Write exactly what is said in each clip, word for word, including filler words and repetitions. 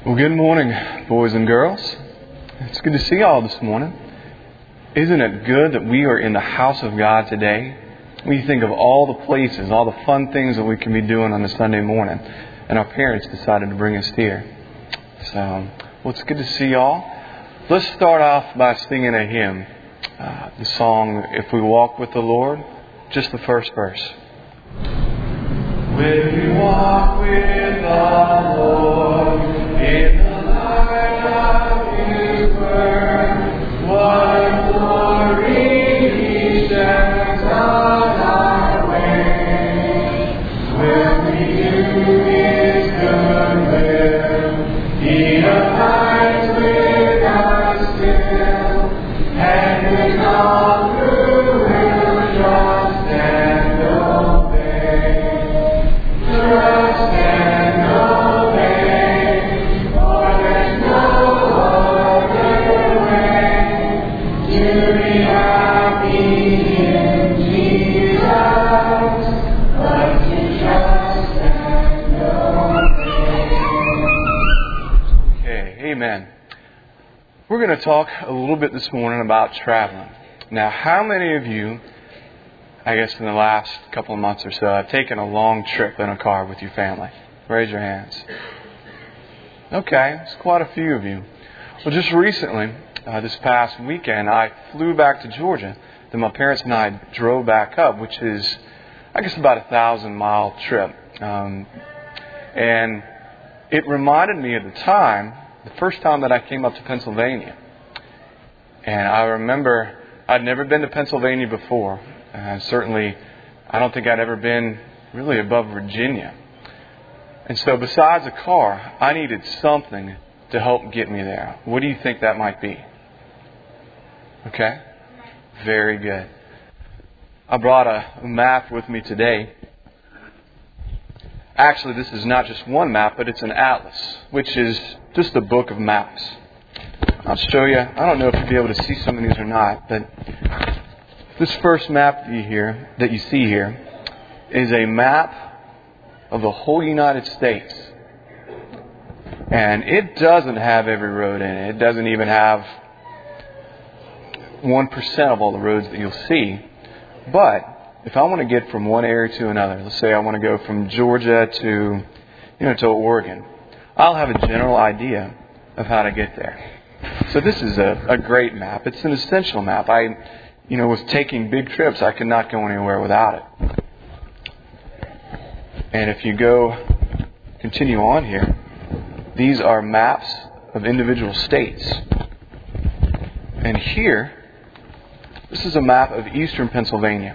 Well, good morning, boys and girls. It's good to see y'all this morning. Isn't it good that we are in the house of God today? We think of all the places, all the fun things that we can be doing on a Sunday morning. And our parents decided to bring us here. So, well, it's good to see y'all. Let's start off by singing a hymn. Uh, the song, If We Walk With the Lord, just the first verse. When we walk with the Lord in the light of His word, what glory He shines on our way. When we do His good will, He abides with us still, and with all who will trust and obey. Trust and obey, for there's no other way to be happy in Jesus, but to trust and obey. Okay, amen. We're going to talk a little bit this morning about traveling. Now, how many of you, I guess in the last couple of months or so, I've taken a long trip in a car with your family? Raise your hands. Okay, it's quite a few of you. Well, just recently, uh, this past weekend, I flew back to Georgia. Then my parents and I drove back up, which is, I guess, about a thousand mile trip. Um, and it reminded me of the time, the first time that I came up to Pennsylvania. And I remember I'd never been to Pennsylvania before. Uh, certainly, I don't think I'd ever been really above Virginia. And so besides a car, I needed something to help get me there. What do you think that might be? Okay? Very good. I brought a map with me today. Actually, this is not just one map, but it's an atlas, which is just a book of maps. I'll show you. I don't know if you'll be able to see some of these or not, but this first map that you hear, that you see here, is a map of the whole United States. And it doesn't have every road in it. It doesn't even have one percent of all the roads that you'll see. But if I want to get from one area to another, let's say I want to go from Georgia to, you know, to Oregon, I'll have a general idea of how to get there. So this is a, a great map. It's an essential map. I You know, with taking big trips, I could not go anywhere without it. And if you go, continue on here, these are maps of individual states. And here, this is a map of eastern Pennsylvania.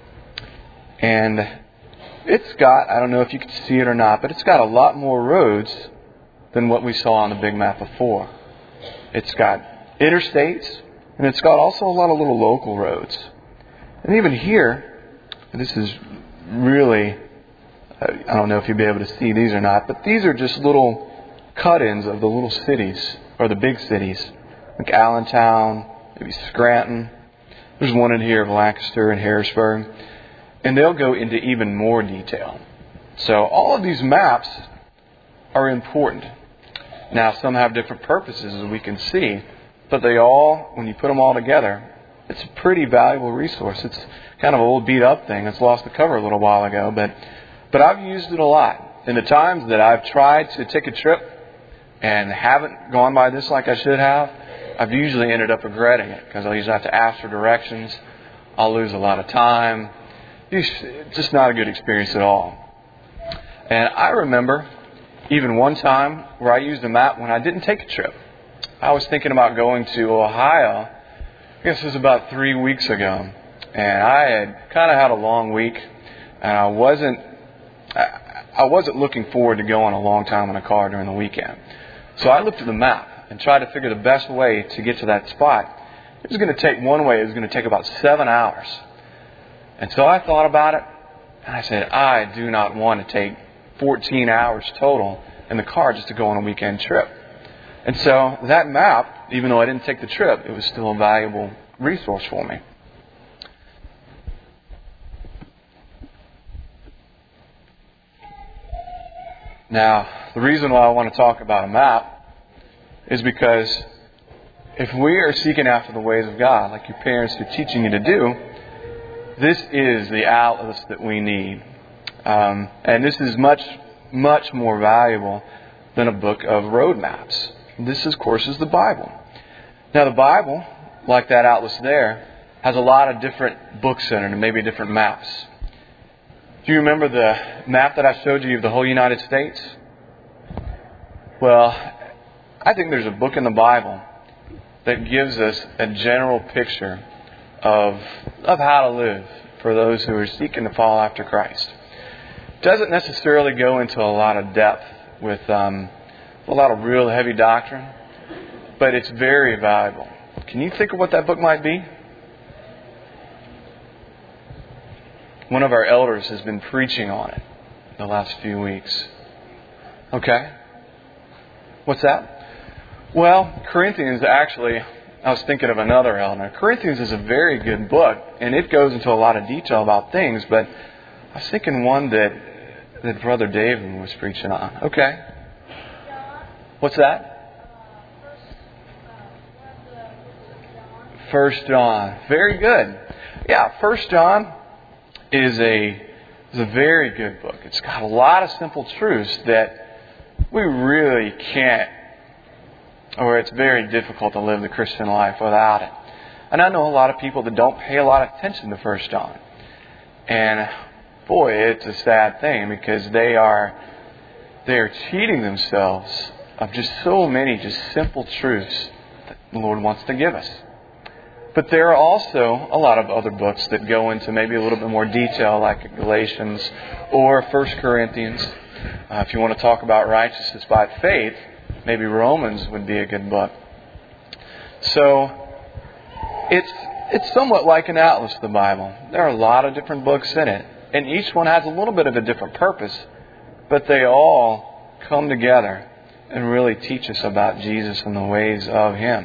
And it's got, I don't know if you can see it or not, but it's got a lot more roads than what we saw on the big map before. It's got interstates, and it's got also a lot of little local roads. And even here, this is really, I don't know if you'll be able to see these or not, but these are just little cut-ins of the little cities, or the big cities, like Allentown, maybe Scranton. There's one in here of Lancaster and Harrisburg. And they'll go into even more detail. So all of these maps are important. Now, some have different purposes, as we can see. But they all, when you put them all together, it's a pretty valuable resource. It's kind of an old beat-up thing. It's lost the cover a little while ago. But but I've used it a lot. In the times that I've tried to take a trip and haven't gone by this like I should have, I've usually ended up regretting it. Because I'll usually have to ask for directions. I'll lose a lot of time. It's just not a good experience at all. And I remember even one time where I used a map when I didn't take a trip. I was thinking about going to Ohio, I guess it was about three weeks ago. And I had kind of had a long week, and I wasn't I, I wasn't looking forward to going a long time in a car during the weekend. So I looked at the map and tried to figure the best way to get to that spot. It was going to take one way, it was going to take about seven hours. And so I thought about it, and I said, I do not want to take fourteen hours total in the car just to go on a weekend trip. And so that map, even though I didn't take the trip, it was still a valuable resource for me. Now, the reason why I want to talk about a map is because if we are seeking after the ways of God, like your parents are teaching you to do, this is the atlas that we need. Um, and this is much, much more valuable than a book of road maps. This, of course, is the Bible. Now, the Bible, like that atlas there, has a lot of different books in it and maybe different maps. Do you remember the map that I showed you of the whole United States? Well, I think there's a book in the Bible that gives us a general picture of, of how to live for those who are seeking to follow after Christ. It doesn't necessarily go into a lot of depth with um, a lot of real heavy doctrine, but it's very valuable. Can you think of what that book might be? One of our elders has been preaching on it the last few weeks. Okay. What's that? Well, Corinthians actually, I was thinking of another elder. Corinthians is a very good book, and it goes into a lot of detail about things, but I was thinking one that, that Brother David was preaching on. Okay. What's that? First John. Very good. Yeah, First John is a is a very good book. It's got a lot of simple truths that we really can't, or it's very difficult to live the Christian life without it. And I know a lot of people that don't pay a lot of attention to First John. And boy, it's a sad thing because they are they are cheating themselves of just so many just simple truths that the Lord wants to give us. But there are also a lot of other books that go into maybe a little bit more detail, like Galatians or First Corinthians. Uh, if you want to talk about righteousness by faith, maybe Romans would be a good book. So it's it's somewhat like an atlas, the Bible. There are a lot of different books in it, and each one has a little bit of a different purpose, but they all come together and really teach us about Jesus and the ways of Him.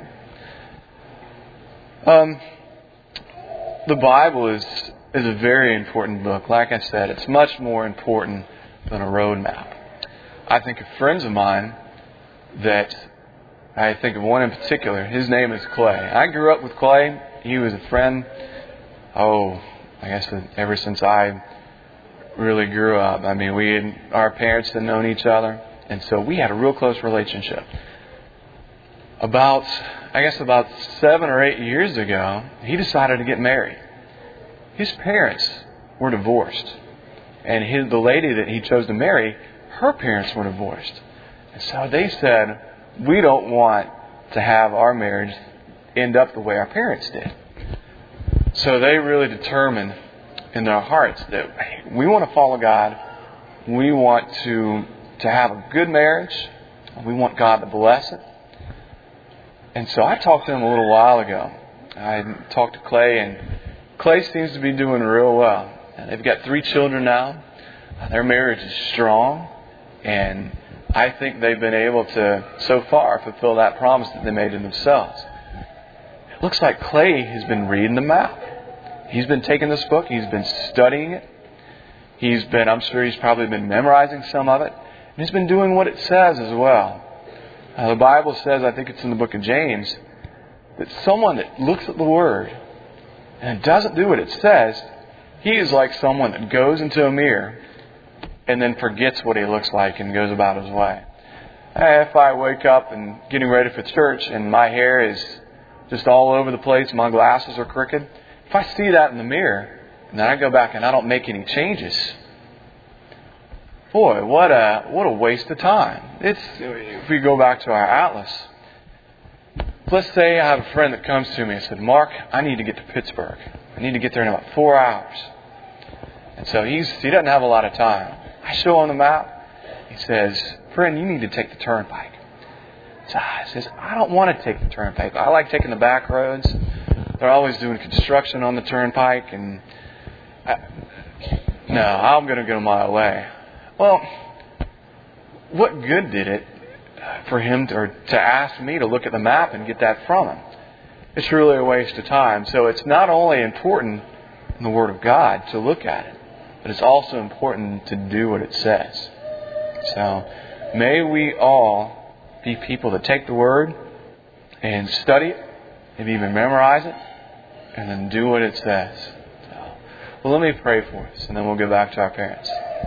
Um, the Bible is is a very important book. Like I said, it's much more important than a road map. I think of friends of mine that I think of one in particular. His name is Clay. I grew up with Clay. He was a friend. Oh, I guess ever since I really grew up. I mean, we had, our parents had known each other, and so we had a real close relationship. About, I guess about seven or eight years ago, he decided to get married. His parents were divorced. And his, the lady that he chose to marry, her parents were divorced. And so they said, we don't want to have our marriage end up the way our parents did. So they really determined in their hearts that hey, we want to follow God. We want to, to have a good marriage. We want God to bless it. And so I talked to him a little while ago. I talked to Clay, and Clay seems to be doing real well. And they've got three children now. Their marriage is strong, and I think they've been able to, so far, fulfill that promise that they made to themselves. It looks like Clay has been reading the map. He's been taking this book. He's been studying it. He's been, I'm sure he's probably been memorizing some of it. And he's been doing what it says as well. Uh, the Bible says, I think it's in the book of James, that someone that looks at the Word and doesn't do what it says, he is like someone that goes into a mirror and then forgets what he looks like and goes about his way. If I wake up and getting ready for church and my hair is just all over the place, my glasses are crooked, if I see that in the mirror and then I go back and I don't make any changes, boy, what a what a waste of time. It's if we go back to our atlas. Let's say I have a friend that comes to me and said, Mark, I need to get to Pittsburgh. I need to get there in about four hours. And so he's he doesn't have a lot of time. I show him the map. He says, friend, you need to take the turnpike. So I says, I don't want to take the turnpike. I like taking the back roads. They're always doing construction on the turnpike, and I, no, I'm going to go my way. Well, what good did it for him to, or to ask me to look at the map and get that from him? It's really a waste of time. So it's not only important in the Word of God to look at it, but it's also important to do what it says. So may we all be people that take the Word and study it, maybe even memorize it, and then do what it says. So, well, let me pray for us, and then we'll get back to our parents.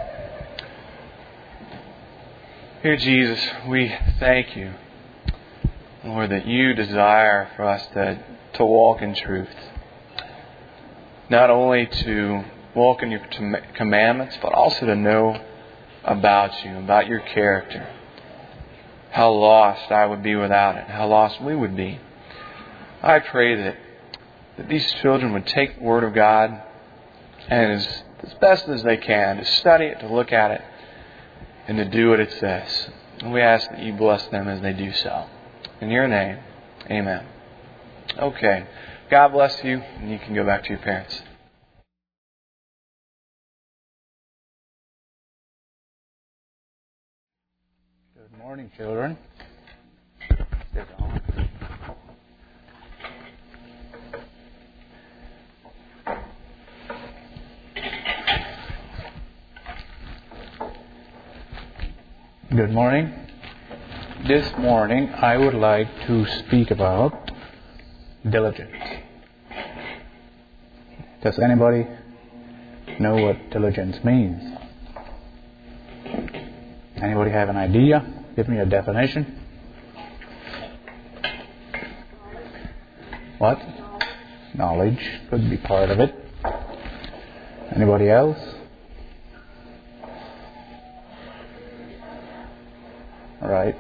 Dear Jesus, we thank you, Lord, that you desire for us to, to walk in truth. Not only to walk in your commandments, but also to know about you, about your character. How lost I would be without it, how lost we would be. I pray that, that these children would take the Word of God and as, as best as they can, to study it, to look at it, and to do what it says. And we ask that you bless them as they do so. In your name, amen. Okay. God bless you, and you can go back to your parents. Good morning, children. Sit down. Good morning. This morning I would like to speak about diligence. Does anybody know what diligence means? Anybody have an idea? Give me a definition. What? Knowledge could be part of it. Anybody else? All right.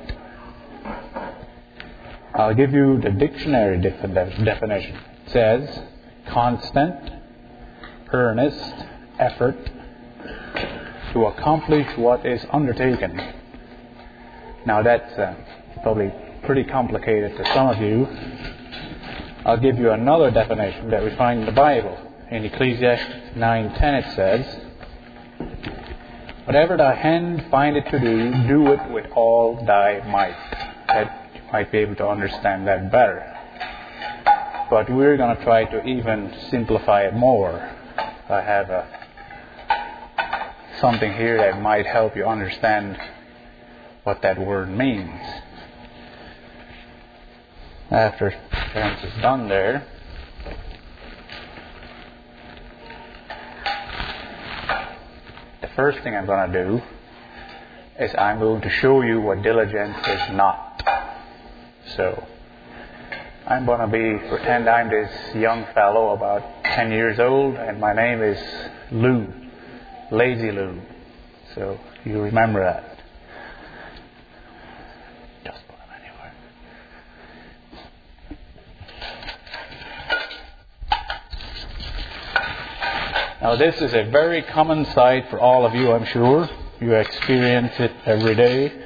I'll give you the dictionary definition. It says, constant, earnest effort to accomplish what is undertaken. Now that's uh, probably pretty complicated to some of you. I'll give you another definition that we find in the Bible. In Ecclesiastes nine ten it says, whatever thy hand findeth to do, do it with all thy might. That you might be able to understand that better. But we're going to try to even simplify it more. I have a, something here that might help you understand what that word means. After parents is done there, the first thing I'm going to do is I'm going to show you what diligence is not. So, I'm going to be, pretend I'm this young fellow about ten years old, and my name is Lou, Lazy Lou. So, you remember that. Just put them anywhere. Now, this is a very common sight for all of you, I'm sure. You experience it every day.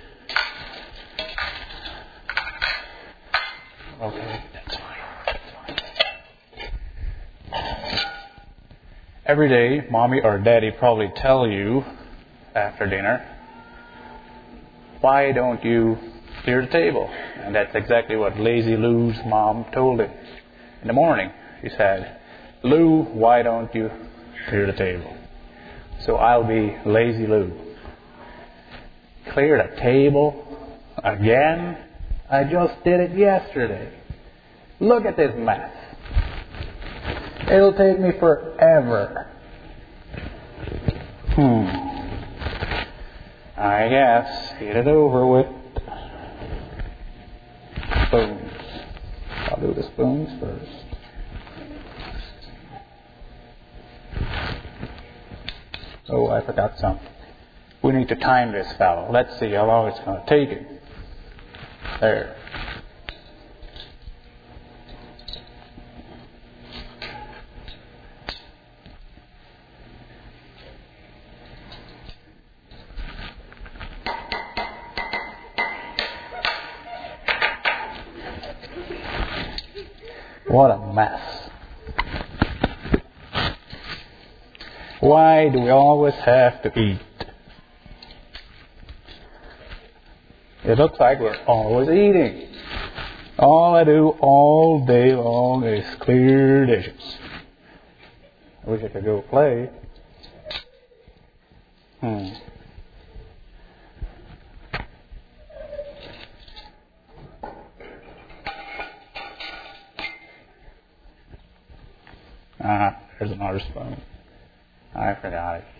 Okay, that's fine. That's fine. Every day, mommy or daddy probably tell you after dinner, why don't you clear the table? And that's exactly what Lazy Lou's mom told him in the morning. She said, Lou, why don't you clear the table? So I'll be Lazy Lou. Clear the table again? I just did it yesterday. Look at this mess. It'll take me forever. Hmm. I guess. Get it over with. Spoons. I'll do the spoons first. Oh, I forgot something. We need to time this fellow. Let's see how long it's going to take him. There. What a mess. Why do we always have to eat? It looks like we're always eating. All I do all day long is clear dishes. I wish I could go play. Hmm. Ah, there's another spoon. I forgot it.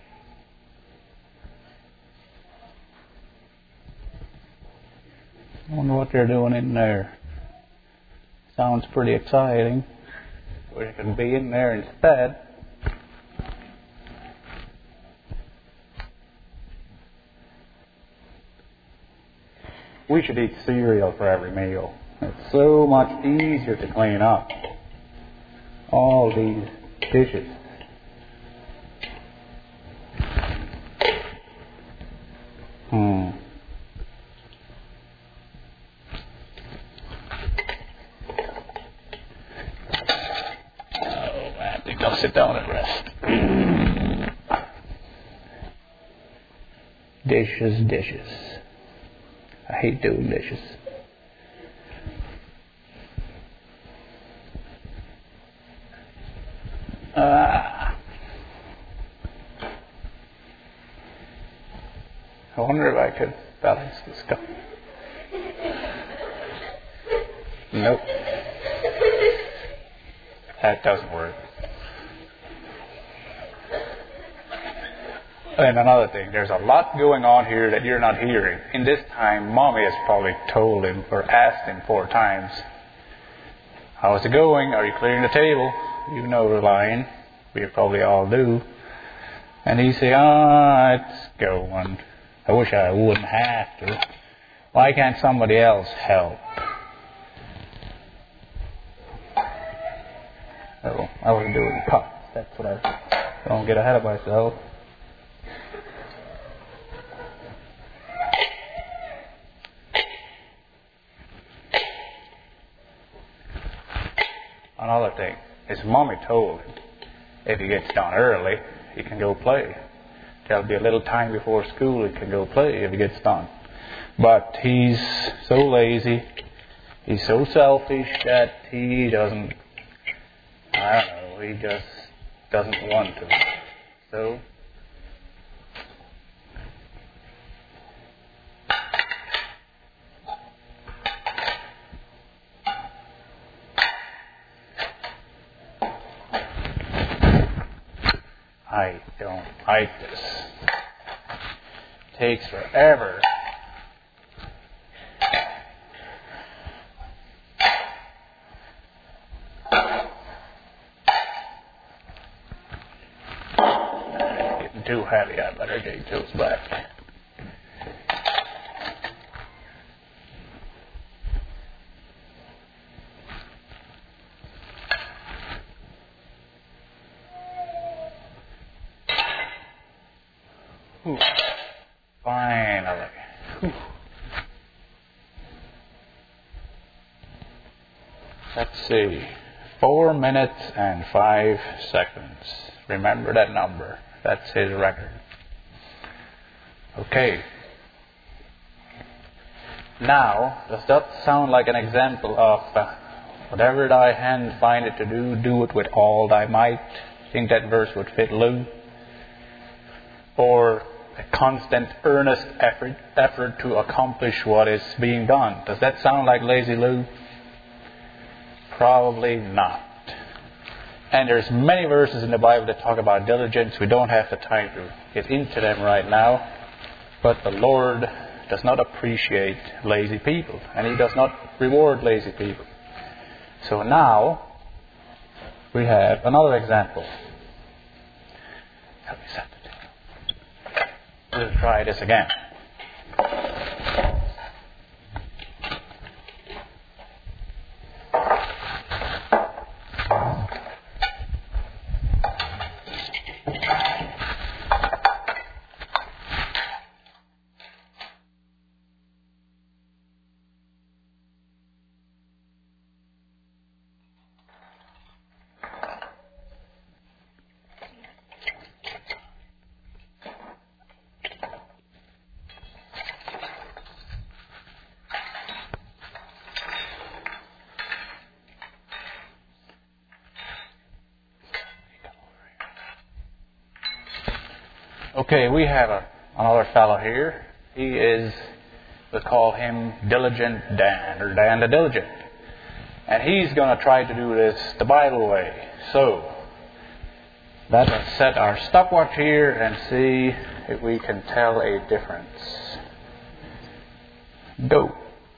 I wonder what they're doing in there. Sounds pretty exciting. We could be in there instead. We should eat cereal for every meal. It's so much easier to clean up. All these dishes. Hmm. Oh, I think I'll sit down and rest. Dishes, dishes. I hate doing dishes. Ah. I wonder if I could balance this cup. Nope. That doesn't work. And another thing, there's a lot going on here that you're not hearing. In this time, Mommy has probably told him or asked him four times, how's it going? Are you clearing the table? You know the line. We probably all do. And he say, ah, it's going. I wish I wouldn't have to. Why can't somebody else help? Oh, I was doing cups. That's what I don't get ahead of myself. Another thing, his mommy told him if he gets done early, he can go play. There'll be a little time before school he can go play if he gets done. But he's so lazy, he's so selfish that he doesn't, I don't know, he just doesn't want to. So, I don't like this. It takes forever. Getting too heavy. I better take those back. Ooh. Finally. Whew. Let's see. Four minutes and five seconds. Remember that number. That's his record. Okay. Now, does that sound like an example of uh, whatever thy hand findeth to do, do it with all thy might? Think that verse would fit Lou? Or a constant, earnest effort, effort to accomplish what is being done. Does that sound like Lazy Lou? Probably not. And there's many verses in the Bible that talk about diligence. We don't have the time to get into them right now. But the Lord does not appreciate lazy people. And He does not reward lazy people. So now, we have another example. Help me set the table. We'll try this again. Okay, we have a, another fellow here. He is, we call him Diligent Dan, or Dan the Diligent. And he's going to try to do this the Bible way. So, Let us set our stopwatch here and see if we can tell a difference. Go.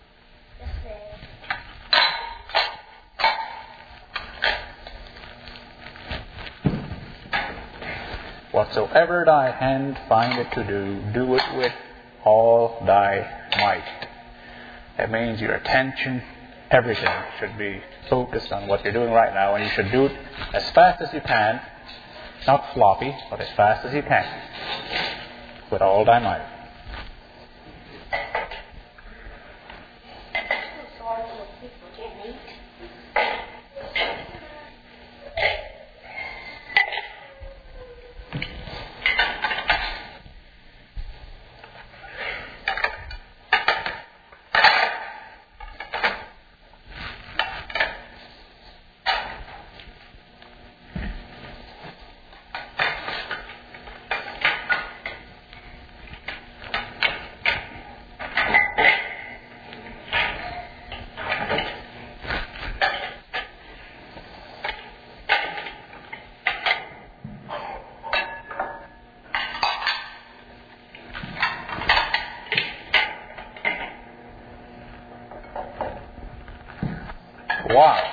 Whatsoever thy hand findeth to do, do it with all thy might. That means your attention, everything should be focused on what you're doing right now, and you should do it as fast as you can. Not floppy, but as fast as you can. With all thy might. Wow.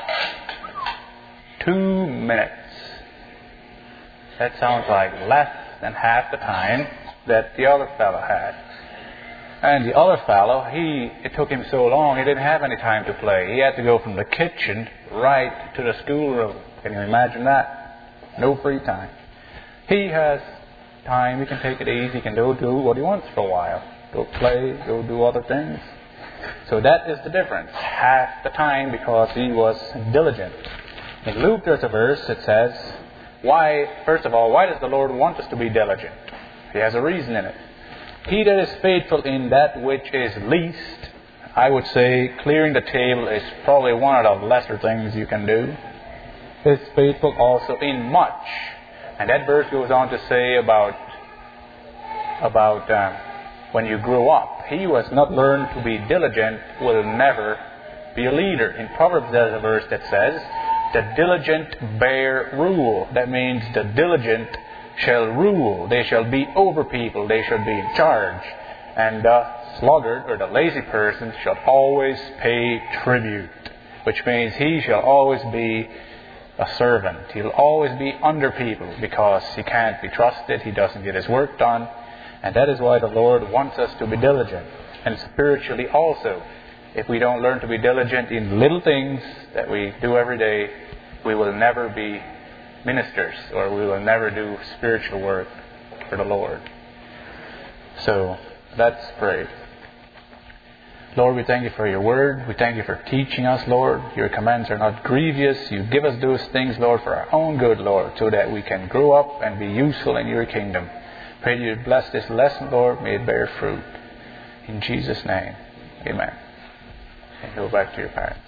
Two minutes. That sounds like less than half the time that the other fellow had. And the other fellow, he it took him so long, he didn't have any time to play. He had to go from the kitchen right to the schoolroom. Can you imagine that? No free time. He has time, he can take it easy, he can go do what he wants for a while. Go play, go do other things. So that is the difference. Half the time because he was diligent. In Luke there's a verse that says, why, first of all, why does the Lord want us to be diligent? He has a reason in it. He that is faithful in that which is least, I would say clearing the table is probably one of the lesser things you can do, is faithful also in much. And that verse goes on to say about, about uh, when you grow up. He who has not learned to be diligent will never be a leader. In Proverbs there's a verse that says, the diligent bear rule. That means the diligent shall rule. They shall be over people. They shall be in charge. And the sluggard or the lazy person shall always pay tribute. Which means he shall always be a servant. He'll always be under people because he can't be trusted. He doesn't get his work done. And that is why the Lord wants us to be diligent. And spiritually also. If we don't learn to be diligent in little things that we do every day, we will never be ministers, or we will never do spiritual work for the Lord. So, let's pray. Lord, we thank you for your word. We thank you for teaching us, Lord. Your commands are not grievous. You give us those things, Lord, for our own good, Lord, so that we can grow up and be useful in your kingdom. Pray that you bless this lesson, Lord. May it bear fruit. In Jesus' name, amen. And go back to your parents.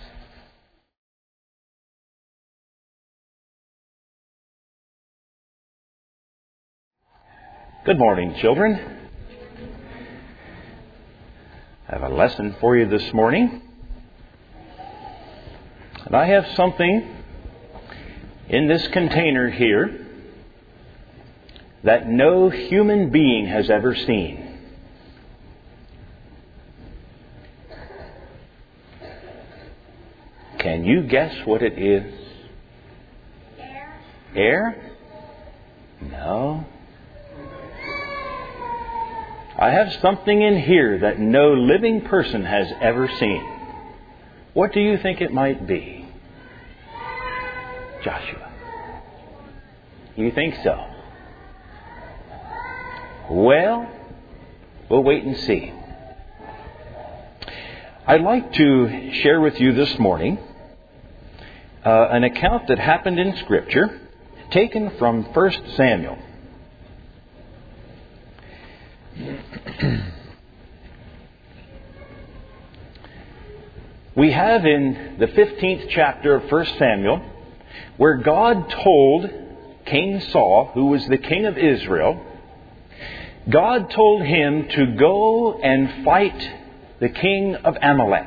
Good morning, children. I have a lesson for you this morning. And I have something in this container here that no human being has ever seen. Can you guess what it is? Air. Air? No. I have something in here that no living person has ever seen. What do you think it might be? Joshua. You think so? Well, we'll wait and see. I'd like to share with you this morning uh, an account that happened in Scripture, taken from First Samuel. We have in the fifteenth chapter of First Samuel, where God told King Saul, who was the king of Israel, God told him to go and fight the king of Amalek.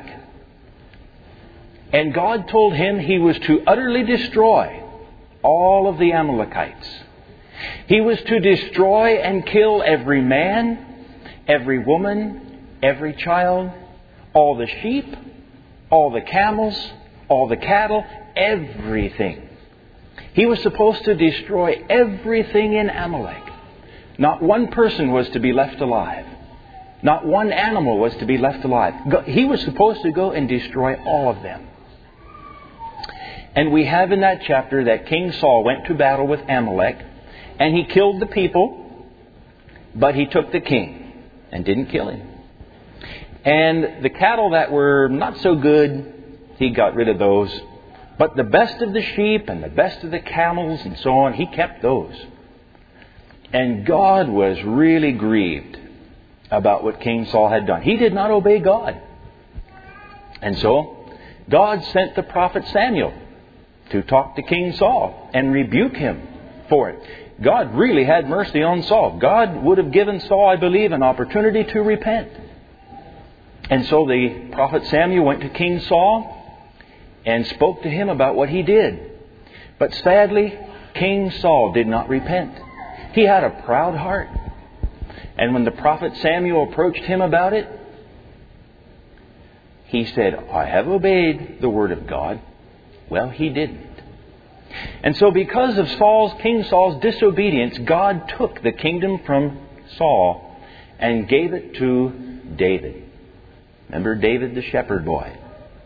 And God told him he was to utterly destroy all of the Amalekites. He was to destroy and kill every man, every woman, every child, all the sheep, all the camels, all the cattle, everything. He was supposed to destroy everything in Amalek. Not one person was to be left alive. Not one animal was to be left alive. He was supposed to go and destroy all of them. And we have in that chapter that King Saul went to battle with Amalek, and he killed the people, but he took the king and didn't kill him. And the cattle that were not so good, he got rid of those. But the best of the sheep and the best of the camels and so on, he kept those. And God was really grieved about what King Saul had done. He did not obey God. And so God sent the prophet Samuel to talk to King Saul and rebuke him for it. God really had mercy on Saul. God would have given Saul, I believe, an opportunity to repent. And so the prophet Samuel went to King Saul and spoke to him about what he did. But sadly, King Saul did not repent. He had a proud heart. And when the prophet Samuel approached him about it, he said, I have obeyed the word of God. Well, he didn't. And so because of Saul's, King Saul's disobedience, God took the kingdom from Saul and gave it to David. Remember David, the shepherd boy.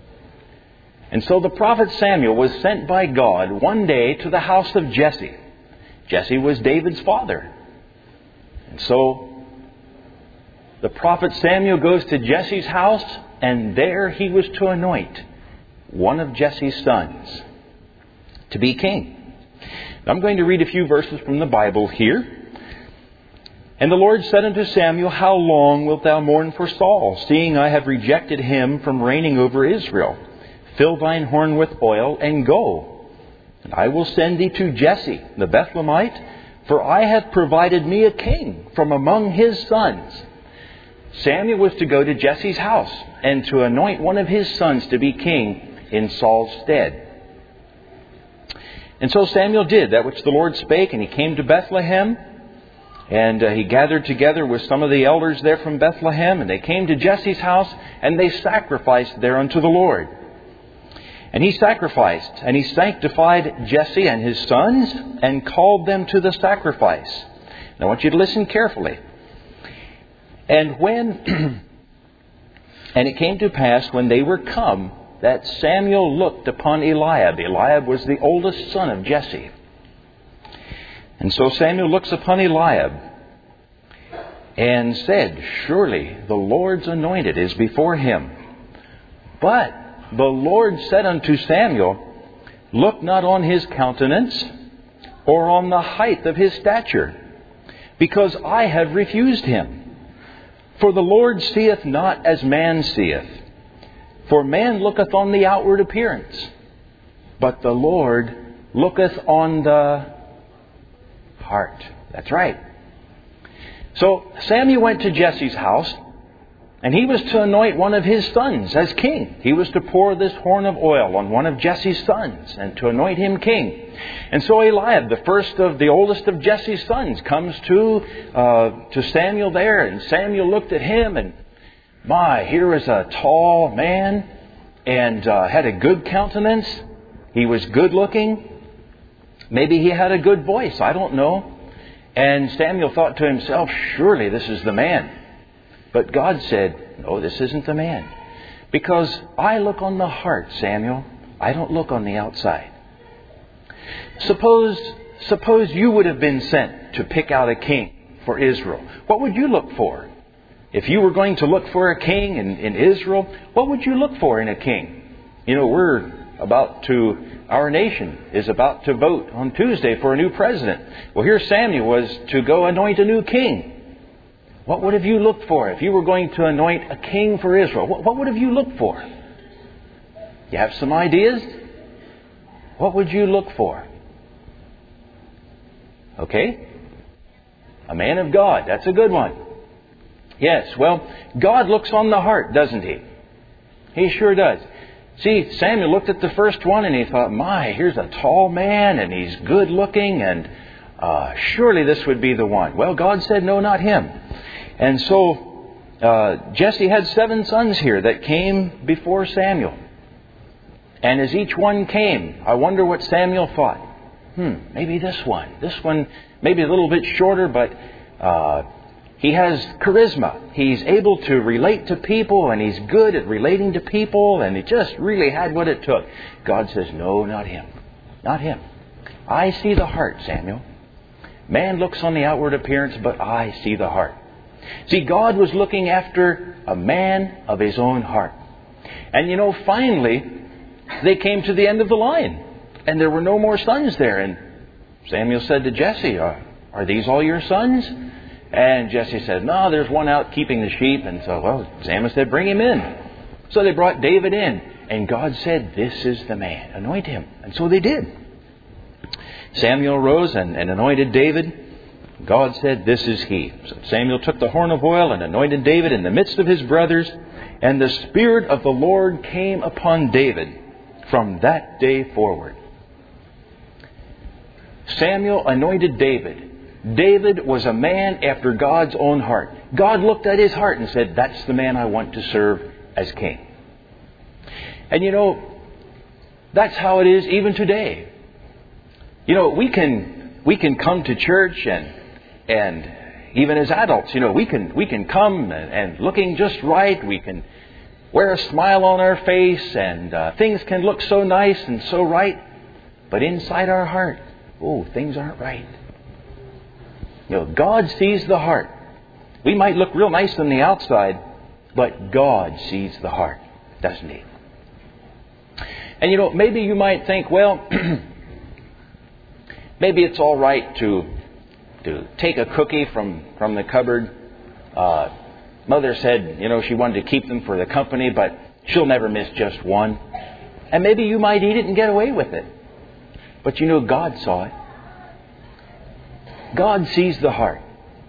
And so the prophet Samuel was sent by God one day to the house of Jesse. Jesse was David's father. And so the prophet Samuel goes to Jesse's house, and there he was to anoint one of Jesse's sons to be king. I'm going to read a few verses from the Bible here. And the Lord said unto Samuel, How long wilt thou mourn for Saul, seeing I have rejected him from reigning over Israel? Fill thine horn with oil, and go. And I will send thee to Jesse, the Bethlehemite, for I have provided me a king from among his sons. Samuel was to go to Jesse's house and to anoint one of his sons to be king in Saul's stead. And so Samuel did that which the Lord spake, and he came to Bethlehem, and uh, he gathered together with some of the elders there from Bethlehem, and they came to Jesse's house, and they sacrificed there unto the Lord. And he sacrificed, and he sanctified Jesse and his sons, and called them to the sacrifice. Now I want you to listen carefully. And when, and it came to pass when they were come, that Samuel looked upon Eliab. Eliab was the oldest son of Jesse. And so Samuel looks upon Eliab and said, Surely the Lord's anointed is before him. But the Lord said unto Samuel, Look not on his countenance, or on the height of his stature, because I have refused him. For the Lord seeth not as man seeth. For man looketh on the outward appearance, but the Lord looketh on the heart. That's right. So Samuel went to Jesse's house, and he was to anoint one of his sons as king. He was to pour this horn of oil on one of Jesse's sons and to anoint him king. And so Eliab, the first of the oldest of Jesse's sons, comes to uh, to Samuel there, and Samuel looked at him, and my, here is a tall man, and uh, had a good countenance. He was good looking. Maybe he had a good voice. I don't know. And Samuel thought to himself, surely this is the man. But God said, no, this isn't the man. Because I look on the heart, Samuel. I don't look on the outside. Suppose, suppose you would have been sent to pick out a king for Israel. What would you look for? If you were going to look for a king in, in Israel, what would you look for in a king? You know, we're about to, our nation is about to vote on Tuesday for a new president. Well, here Samuel was to go anoint a new king. What would have you looked for if you were going to anoint a king for Israel? What, what would have you looked for? You have some ideas? What would you look for? Okay? A man of God. That's a good one. Yes, well, God looks on the heart, doesn't He? He sure does. See, Samuel looked at the first one and he thought, my, here's a tall man and he's good looking and Uh, surely this would be the one. Well, God said, no, not him. And so uh, Jesse had seven sons here that came before Samuel. And as each one came, I wonder what Samuel thought. Hmm, maybe this one. This one maybe a little bit shorter, but uh, he has charisma. He's able to relate to people, and he's good at relating to people, and he just really had what it took. God says, no, not him. Not him. I see the heart, Samuel. Man looks on the outward appearance, but I see the heart. See, God was looking after a man of his own heart. And you know, finally, they came to the end of the line. And there were no more sons there. And Samuel said to Jesse, are, are these all your sons? And Jesse said, no, there's one out keeping the sheep. And so, well, Samuel said, bring him in. So they brought David in. And God said, this is the man. Anoint him. And so they did. Samuel rose and, and anointed David. God said, this is he. So Samuel took the horn of oil and anointed David in the midst of his brothers. And the Spirit of the Lord came upon David from that day forward. Samuel anointed David. David was a man after God's own heart. God looked at his heart and said, that's the man I want to serve as king. And you know, that's how it is even today. You know, we can we can come to church and and even as adults, you know, we can we can come and, and looking just right. We can wear a smile on our face, and uh, things can look so nice and so right. But inside our heart, oh, things aren't right. You know, God sees the heart. We might look real nice on the outside, but God sees the heart, doesn't He? And you know, maybe you might think, well, maybe it's all right to to take a cookie from, from the cupboard. Uh, Mother said, you know, she wanted to keep them for the company, but she'll never miss just one. And maybe you might eat it and get away with it. But you know, God saw it. God sees the heart.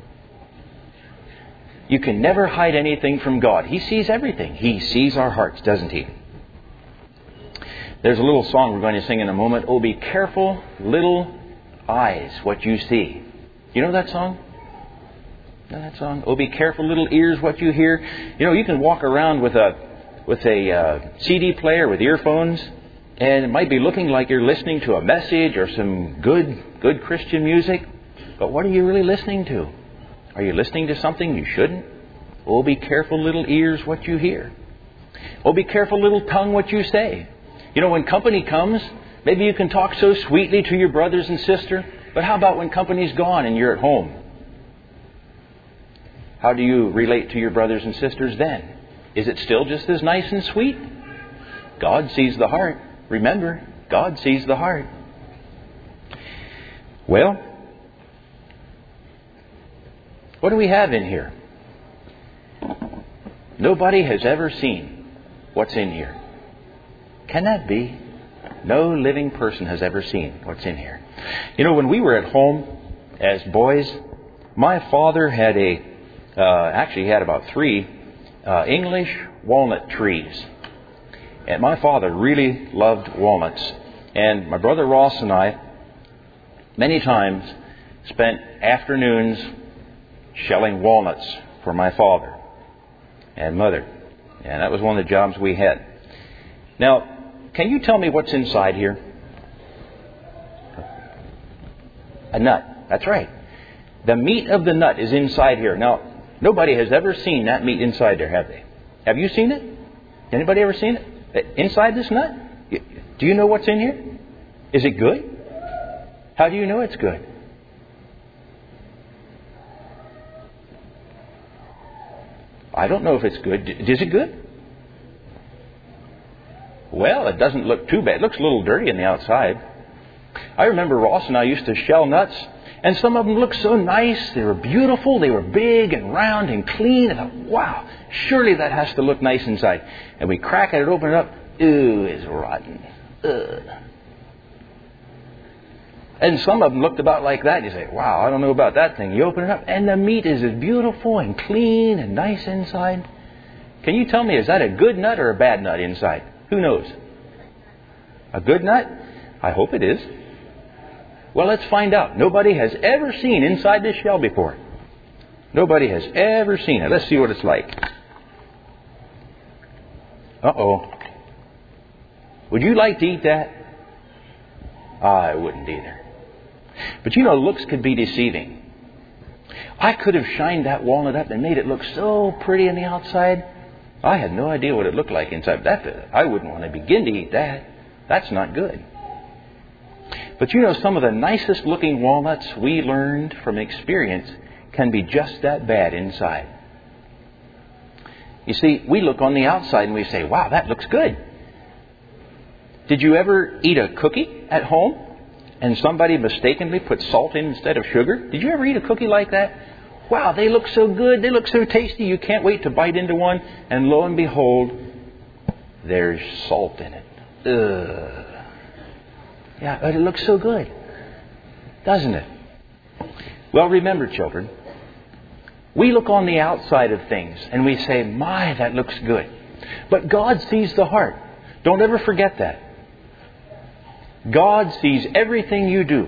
You can never hide anything from God. He sees everything. He sees our hearts, doesn't He? There's a little song we're going to sing in a moment. Oh, be careful, little eyes, what you see. You know that song? You know that song? Oh, be careful, little ears, what you hear. You know, you can walk around with a with a uh, C D player with earphones, and it might be looking like you're listening to a message or some good good Christian music. But what are you really listening to? Are you listening to something you shouldn't? Oh, be careful, little ears, what you hear. Oh, be careful, little tongue, what you say. You know, when company comes, maybe you can talk so sweetly to your brothers and sister. But how about when company's gone and you're at home? How do you relate to your brothers and sisters then? Is it still just as nice and sweet? God sees the heart. Remember, God sees the heart. Well, what do we have in here? Nobody has ever seen what's in here. Can that be? No living person has ever seen what's in here. You know, when we were at home as boys, my father had a, uh, actually he had about three uh, English walnut trees. And my father really loved walnuts. And my brother Ross and I, many times, spent afternoons shelling walnuts for my father and mother. And that was one of the jobs we had. Now, can you tell me what's inside here? A nut. That's right. The meat of the nut is inside here. Now, nobody has ever seen that meat inside there, have they? Have you seen it? Anybody ever seen it? Inside this nut? Do you know what's in here? Is it good? How do you know it's good? I don't know if it's good. Is it good? Well, it doesn't look too bad. It looks a little dirty on the outside. I remember Ross and I used to shell nuts, and some of them looked so nice. They were beautiful. They were big and round and clean. And I thought, wow, surely that has to look nice inside. And we crack it, open it up. Ooh, it's rotten. Ugh. And some of them looked about like that. You say, wow, I don't know about that thing. You open it up, and the meat is as beautiful and clean and nice inside. Can you tell me, is that a good nut or a bad nut inside? Who knows? A good nut? I hope it is. Well, let's find out. Nobody has ever seen inside this shell before. Nobody has ever seen it. Let's see what it's like. Uh-oh. Would you like to eat that? I wouldn't either. But you know, looks could be deceiving. I could have shined that walnut up and made it look so pretty on the outside. I had no idea what it looked like inside. That, I wouldn't want to begin to eat that. That's not good. But you know, some of the nicest looking walnuts we learned from experience can be just that bad inside. You see, we look on the outside and we say, wow, that looks good. Did you ever eat a cookie at home and somebody mistakenly put salt in instead of sugar? Did you ever eat a cookie like that? Wow, they look so good. They look so tasty. You can't wait to bite into one. And lo and behold, there's salt in it. Ugh. Yeah, but it looks so good, doesn't it? Well, remember, children, we look on the outside of things and we say, my, that looks good. But God sees the heart. Don't ever forget that. God sees everything you do.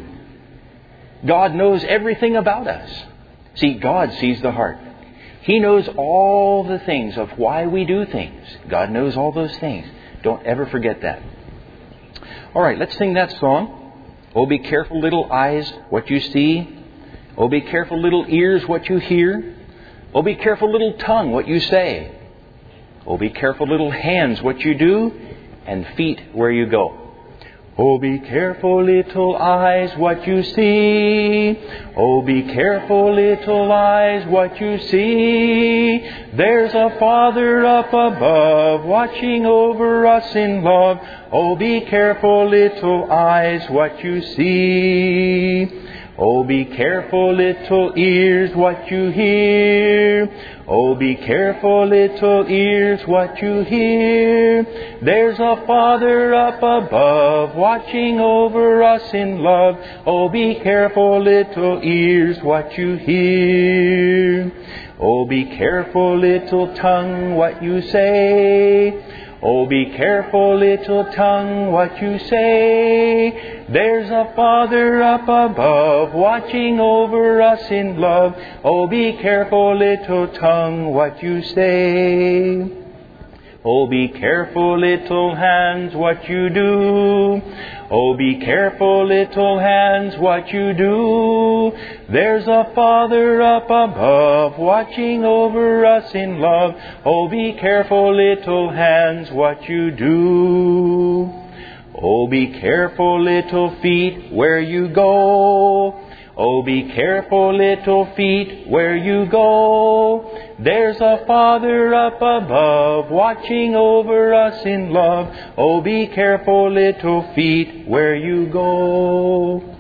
God knows everything about us. See, God sees the heart. He knows all the things of why we do things. God knows all those things. Don't ever forget that. All right, let's sing that song. Oh, be careful, little eyes, what you see. Oh, be careful, little ears, what you hear. Oh, be careful, little tongue, what you say. Oh, be careful, little hands, what you do. And feet, where you go. Oh, be careful, little eyes, what you see. Oh, be careful, little eyes, what you see. There's a Father up above, watching over us in love. Oh, be careful, little eyes, what you see. Oh, be careful, little ears, what you hear. Oh, be careful, little ears, what you hear. There's a Father up above, watching over us in love. Oh, be careful, little ears, what you hear. Oh, be careful, little tongue, what you say. Oh, be careful, little tongue, what you say. There's a Father up above, watching over us in love. Oh, be careful, little tongue, what you say. Oh, be careful, little hands, what you do. Oh, be careful, little hands, what you do. There's a Father up above, watching over us in love. Oh, be careful, little hands, what you do. Oh, be careful, little feet, where you go. Oh, be careful, little feet, where you go. There's a Father up above, watching over us in love. Oh, be careful, little feet, where you go.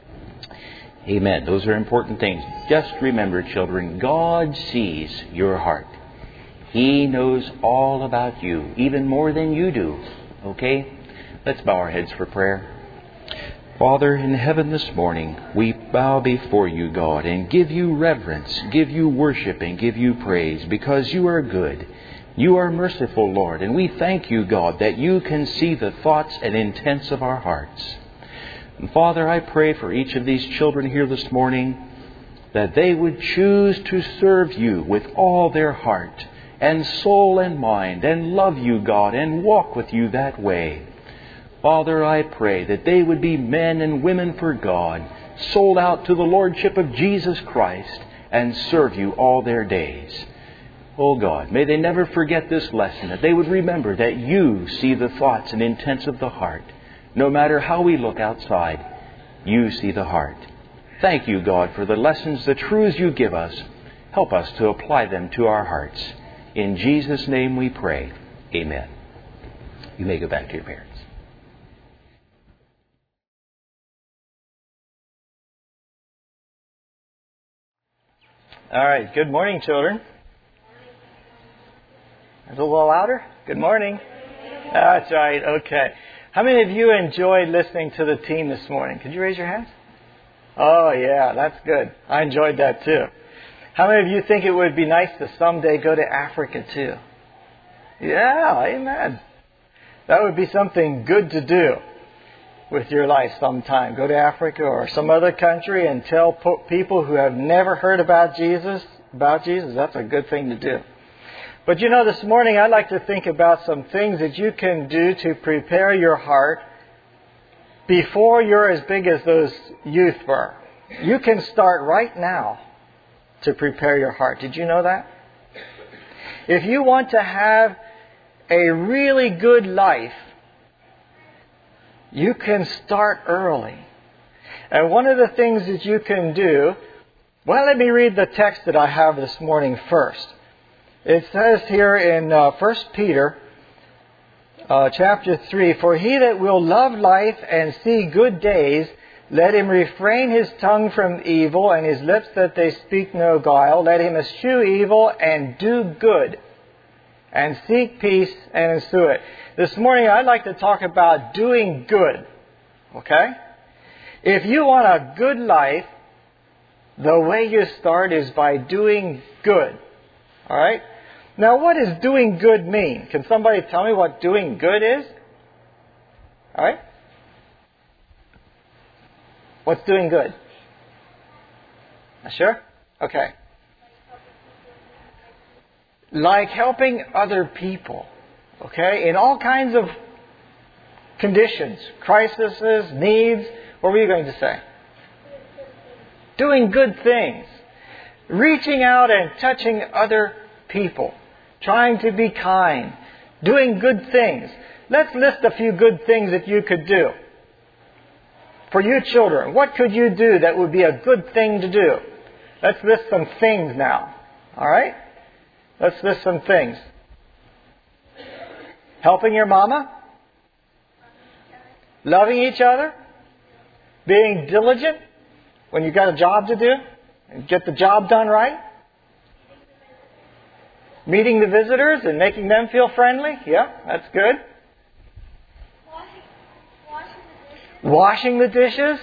Amen. Those are important things. Just remember, children, God sees your heart. He knows all about you, even more than you do. Okay? Let's bow our heads for prayer. Father in heaven, this morning we bow before you, God, and give you reverence, give you worship, and give you praise, because you are good. You are merciful, Lord, and we thank you, God, that you can see the thoughts and intents of our hearts. And Father, I pray for each of these children here this morning that they would choose to serve you with all their heart and soul and mind, and love you, God, and walk with you that way. Father, I pray that they would be men and women for God, sold out to the Lordship of Jesus Christ, and serve you all their days. Oh God, may they never forget this lesson, that they would remember that you see the thoughts and intents of the heart. No matter how we look outside, you see the heart. Thank you, God, for the lessons, the truths you give us. Help us to apply them to our hearts. In Jesus' name we pray. Amen. You may go back to your parents. All right. Good morning, children. Is it a little louder? Good morning. That's right. Okay. How many of you enjoyed listening to the team this morning? Could you raise your hands? Oh, yeah. That's good. I enjoyed that, too. How many of you think it would be nice to someday go to Africa, too? Yeah. Amen. That would be something good to do. with your life sometime. Go to Africa or some other country and tell po- people who have never heard about Jesus, about Jesus. That's a good thing to do. But you know, this morning I'd like to think about some things that you can do to prepare your heart before you're as big as those youth were. You can start right now to prepare your heart. Did you know that? If you want to have a really good life, you can start early. And one of the things that you can do, well, let me read the text that I have this morning first. It says here in uh, First Peter uh, chapter three, "For he that will love life and see good days, let him refrain his tongue from evil and his lips that they speak no guile. Let him eschew evil and do good, and seek peace and ensue it." This morning I'd like to talk about doing good. Okay? If you want a good life, the way you start is by doing good. Alright? Now what does doing good mean? Can somebody tell me what doing good is? Alright? What's doing good? Sure? Okay. Like helping other people. Okay? In all kinds of conditions. Crises, needs. What were you going to say? Doing good things. Reaching out and touching other people. Trying to be kind. Doing good things. Let's list a few good things that you could do. For you children, what could you do that would be a good thing to do? Let's list some things now. Alright? Let's list some things. Helping your mama? Loving each other? Being diligent when you've got a job to do? And get the job done right? Meeting the visitors and making them feel friendly? Yeah, that's good. Washing the dishes?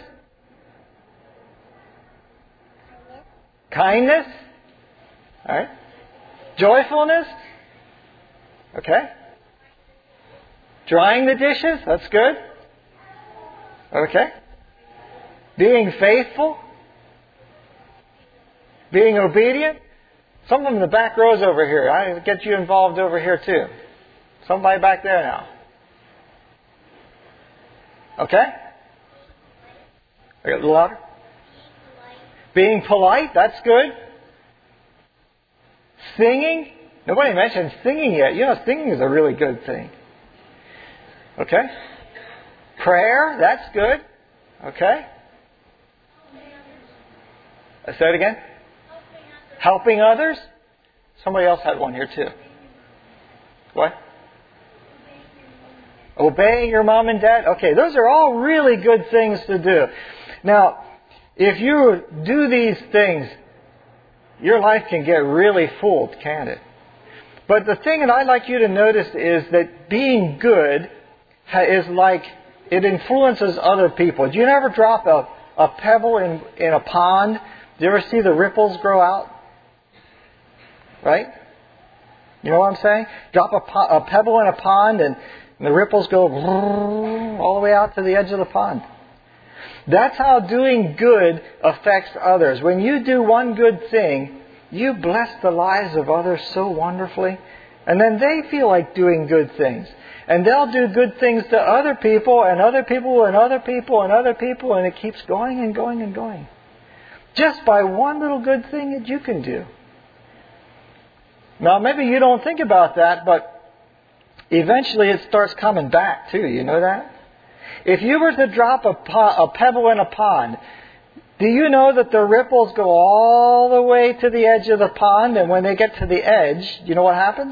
Kindness? Alright. Joyfulness? Okay. Drying the dishes? That's good. Okay. Being faithful? Being obedient? Some of them in the back rows over here. I get you involved over here too. Somebody back there now. Okay? A little louder. Being polite, that's good. Singing. Nobody mentioned singing yet. You know, singing is a really good thing. Okay? Prayer, that's good. Okay? Say it again. Helping others. Somebody else had one here too. What? Obeying your mom and dad. Okay, those are all really good things to do. Now, if you do these things, your life can get really full, can't it? But the thing that I'd like you to notice is that being good is like it influences other people. Do you ever drop a, a pebble in, in a pond? Do you ever see the ripples grow out? Right? You know what I'm saying? Drop a, po- a pebble in a pond and, and the ripples go all the way out to the edge of the pond. That's how doing good affects others. When you do one good thing, you bless the lives of others so wonderfully. And then they feel like doing good things. And they'll do good things to other people and other people and other people and other people. And it keeps going and going and going. Just by one little good thing that you can do. Now, maybe you don't think about that, but eventually it starts coming back too. You know that? If you were to drop a, po- a pebble in a pond, do you know that the ripples go all the way to the edge of the pond, and when they get to the edge, you know what happens?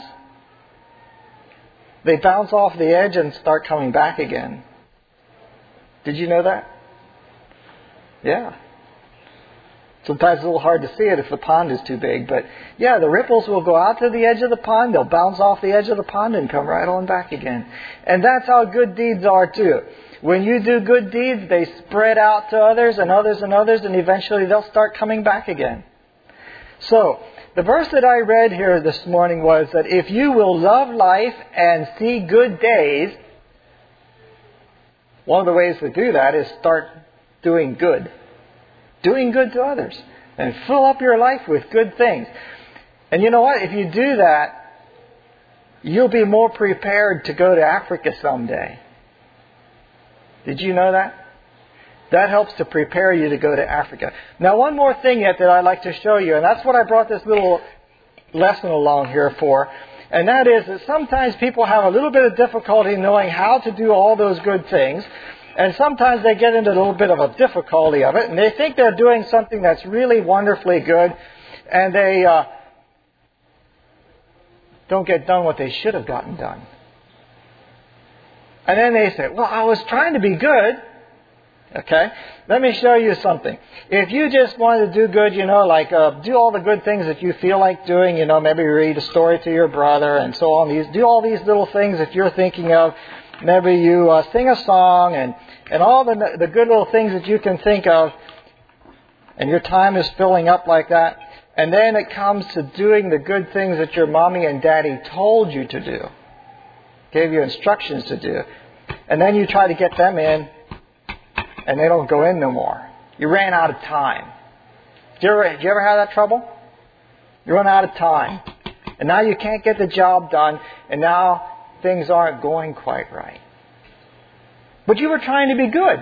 They bounce off the edge and start coming back again. Did you know that? Yeah. Sometimes it's a little hard to see it if the pond is too big. But yeah, the ripples will go out to the edge of the pond. They'll bounce off the edge of the pond and come right on back again. And that's how good deeds are too. When you do good deeds, they spread out to others and others and others. And eventually they'll start coming back again. So, the verse that I read here this morning was that if you will love life and see good days, One of the ways to do that is start doing good. Doing good to others. And fill up your life with good things. And you know what? If you do that, you'll be more prepared to go to Africa someday. Did you know that? That helps to prepare you to go to Africa. Now, one more thing yet that I'd like to show you, and that's what I brought this little lesson along here for, and that is that sometimes people have a little bit of difficulty knowing how to do all those good things, and sometimes they get into a little bit of a difficulty of it, and they think they're doing something that's really wonderfully good, and they uh, don't get done what they should have gotten done. And then they say, well, I was trying to be good. Okay? Let me show you something. If you just wanted to do good, you know, like uh, do all the good things that you feel like doing, you know, maybe read a story to your brother and so on. These, do all these little things that you're thinking of. Maybe you uh, sing a song and, and all the, the good little things that you can think of. And your time is filling up like that. And then it comes to doing the good things that your mommy and daddy told you to do. Gave you instructions to do. And then you try to get them in. And they don't go in no more. You ran out of time. Did you, ever, did you ever have that trouble? You run out of time. And now you can't get the job done. And now things aren't going quite right. But you were trying to be good.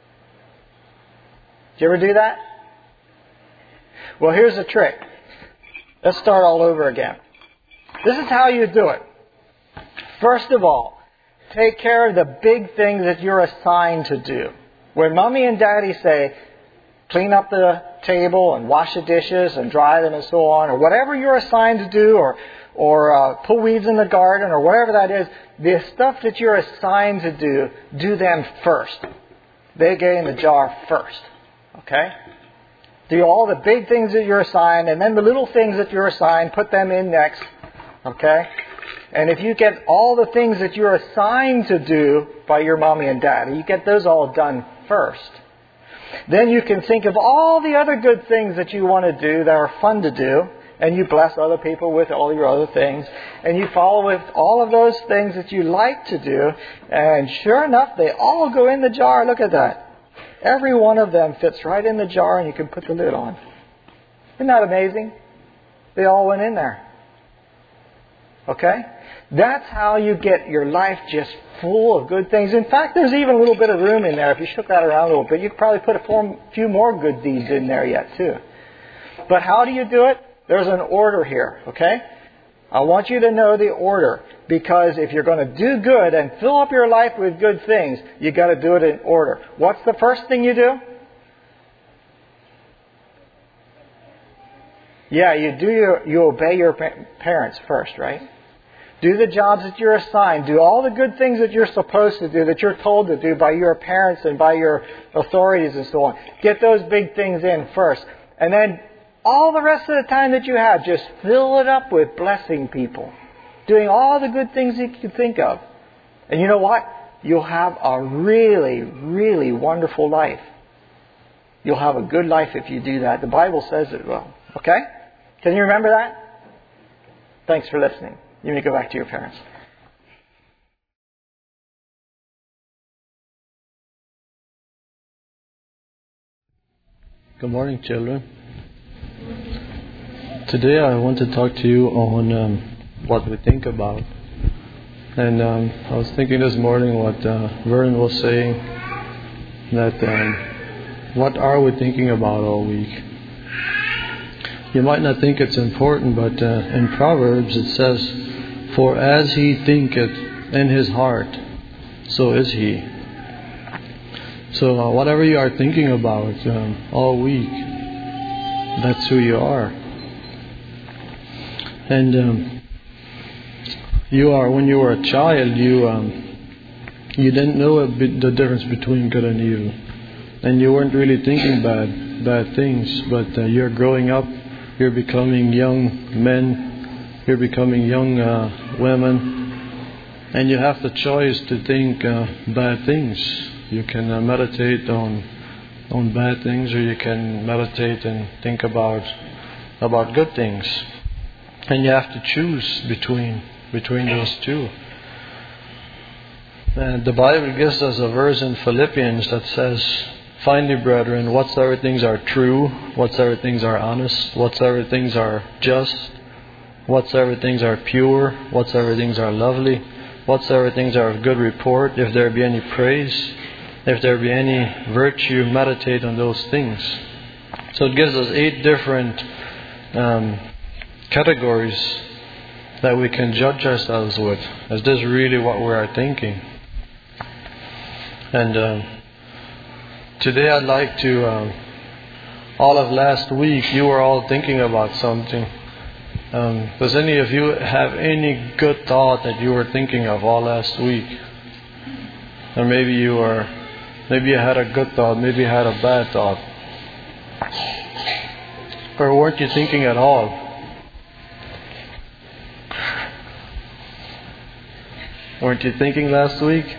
Did you ever do that? Well, here's the trick. Let's start all over again. This is how you do it. First of all, take care of the big things that you're assigned to do. When mommy and daddy say, clean up the table and wash the dishes and dry them and so on, or whatever you're assigned to do, or or uh, pull weeds in the garden, or whatever that is, the stuff that you're assigned to do, do them first. They get in the jar first. Okay? Do all the big things that you're assigned, and then the little things that you're assigned, put them in next. Okay? And if you get all the things that you're assigned to do by your mommy and daddy, you get those all done first. Then you can think of all the other good things that you want to do that are fun to do, and you bless other people with all your other things, and you follow with all of those things that you like to do, and sure enough, they all go in the jar. Look at that. Every one of them fits right in the jar, and you can put the lid on. Isn't that amazing? They all went in there. Okay? That's how you get your life just full of good things. In fact, there's even a little bit of room in there. If you shook that around a little bit, you could probably put a few more good deeds in there yet too. But how do you do it? There's an order here, okay? I want you to know the order, because if you're going to do good and fill up your life with good things, you got to do it in order. What's the first thing you do? Yeah, you do your, you obey your parents first, right? Do the jobs that you're assigned. Do all the good things that you're supposed to do, that you're told to do by your parents and by your authorities and so on. Get those big things in first. And then all the rest of the time that you have, just fill it up with blessing people. Doing all the good things you can think of. And you know what? You'll have a really, really wonderful life. You'll have a good life if you do that. The Bible says it will. Okay? Can you remember that? Thanks for listening. You may go back to your parents. Good morning, children. Today I want to talk to you on um, what we think about. And um, I was thinking this morning what uh, Vern was saying, that um, what are we thinking about all week? You might not think it's important, but uh, in Proverbs it says, for as he thinketh in his heart, so is he. So uh, whatever you are thinking about um, all week, that's who you are. And um, you are, when you were a child, you um, you didn't know a bit the difference between good and evil, and you weren't really thinking bad bad things. But uh, you're growing up, you're becoming young men, you're becoming young uh, women, and you have the choice to think uh, bad things. You can uh, meditate on on bad things, or you can meditate and think about about good things. And you have to choose between between those two. And the Bible gives us a verse in Philippians that says, "Finally, brethren, whatsoever things are true, whatsoever things are honest, whatsoever things are just, whatsoever things are pure, whatsoever things are lovely, whatsoever things are of good report, if there be any praise, if there be any virtue, meditate on those things." So it gives us eight different um, categories that we can judge ourselves with. Is this really what we are thinking? And uh, today I'd like to, um, all of last week you were all thinking about something. Um, does any of you have any good thought that you were thinking of all last week? Or maybe you were, maybe you had a good thought, maybe you had a bad thought. Or weren't you thinking at all? Weren't you thinking last week?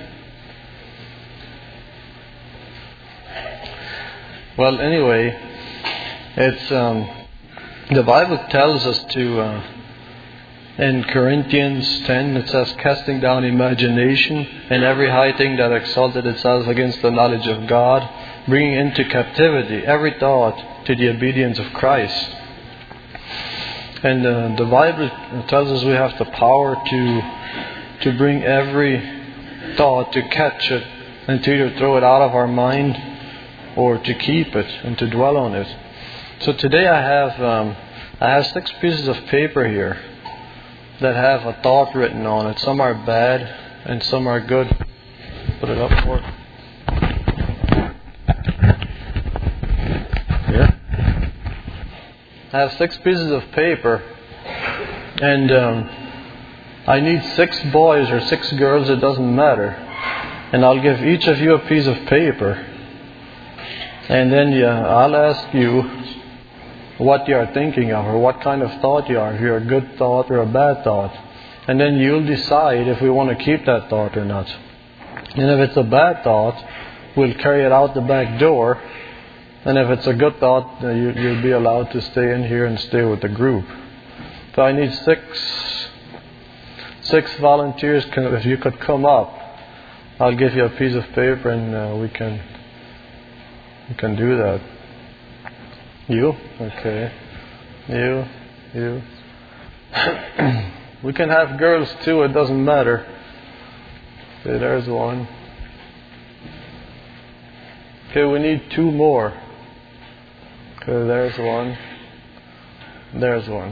Well, anyway, it's um, the Bible tells us to, uh, in Corinthians ten, it says, "Casting down imagination and every high thing that exalted itself against the knowledge of God, bringing into captivity every thought to the obedience of Christ." And uh, the Bible tells us we have the power to to bring every thought, to catch it, and to either throw it out of our mind or to keep it and to dwell on it. So today I have um, I have six pieces of paper here that have a thought written on it. Some are bad and some are good. Put it up for. Yeah. I have six pieces of paper, and um, I need six boys or six girls. It doesn't matter, and I'll give each of you a piece of paper. And then yeah, I'll ask you what you are thinking of, or what kind of thought you are, if you're a good thought or a bad thought. And then you'll decide if we want to keep that thought or not. And if it's a bad thought, we'll carry it out the back door. And if it's a good thought, you, you'll be allowed to stay in here and stay with the group. So I need six, six volunteers. If you could come up, I'll give you a piece of paper and uh, we can... You can do that. You? Okay. You? You? We can have girls too, it doesn't matter. Okay, there's one. Okay, we need two more. Okay, there's one. There's one.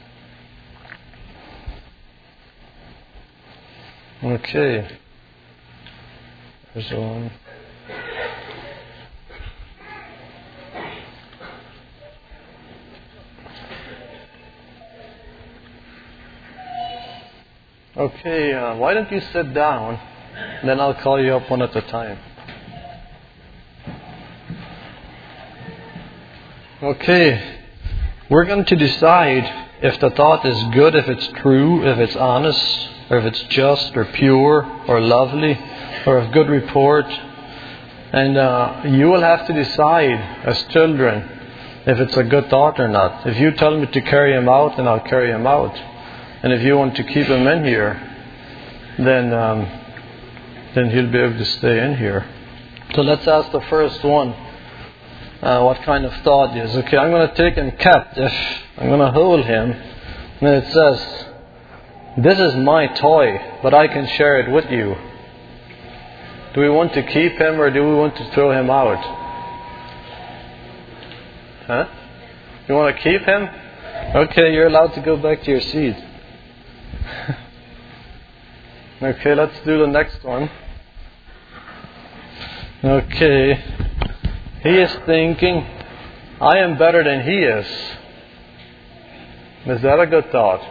Okay. There's one. Okay, uh, why don't you sit down, then I'll call you up one at a time. Okay, we're going to decide if the thought is good, if it's true, if it's honest, or if it's just, or pure, or lovely, or of good report. And uh, you will have to decide as children if it's a good thought or not. If you tell me to carry him out, then I'll carry him out. And if you want to keep him in here, then um, then he'll be able to stay in here. So let's ask the first one uh, what kind of thought is. Okay, I'm going to take him captive. I'm going to hold him. And it says, "This is my toy, but I can share it with you." Do we want to keep him or do we want to throw him out? Huh? You want to keep him? Okay, you're allowed to go back to your seat. Okay, let's do the next one. Okay. He is thinking, I am better than he is. Is that a good thought?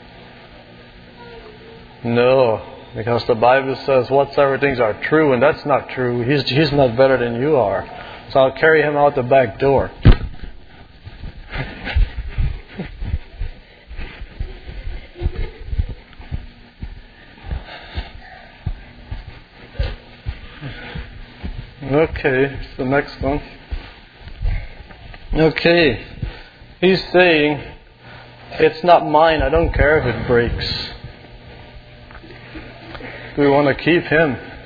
No, because the Bible says whatsoever things are true, and that's not true. He's, he's not better than you are. So I'll carry him out the back door. Okay, so the next one. Okay, he's saying, it's not mine, I don't care if it breaks. Do we want to keep him?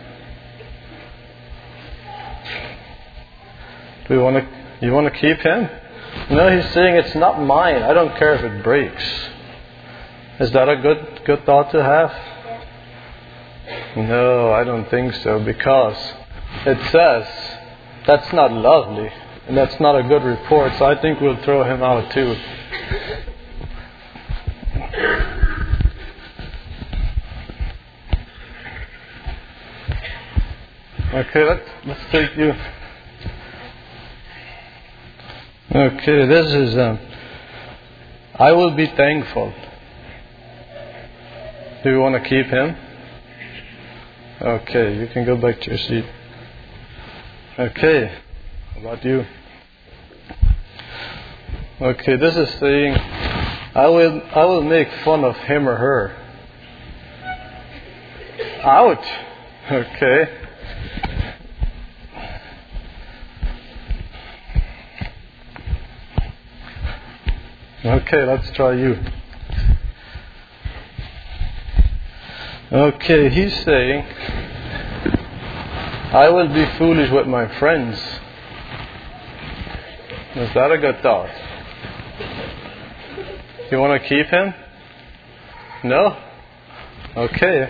Do we want to? You want to keep him? No, he's saying it's not mine. I don't care if it breaks. Is that a good good thought to have? No, I don't think so, because it says that's not lovely and that's not a good report. So I think we'll throw him out too. Okay, let's let's take you. Okay, this is. Um, I will be thankful. Do you want to keep him? Okay, you can go back to your seat. Okay, how about you? Okay, this is saying, I will I will make fun of him or her. Ouch. Okay. Okay, let's try you. Okay, he's saying, I will be foolish with my friends. Is that a good thought? You want to keep him? No? Okay.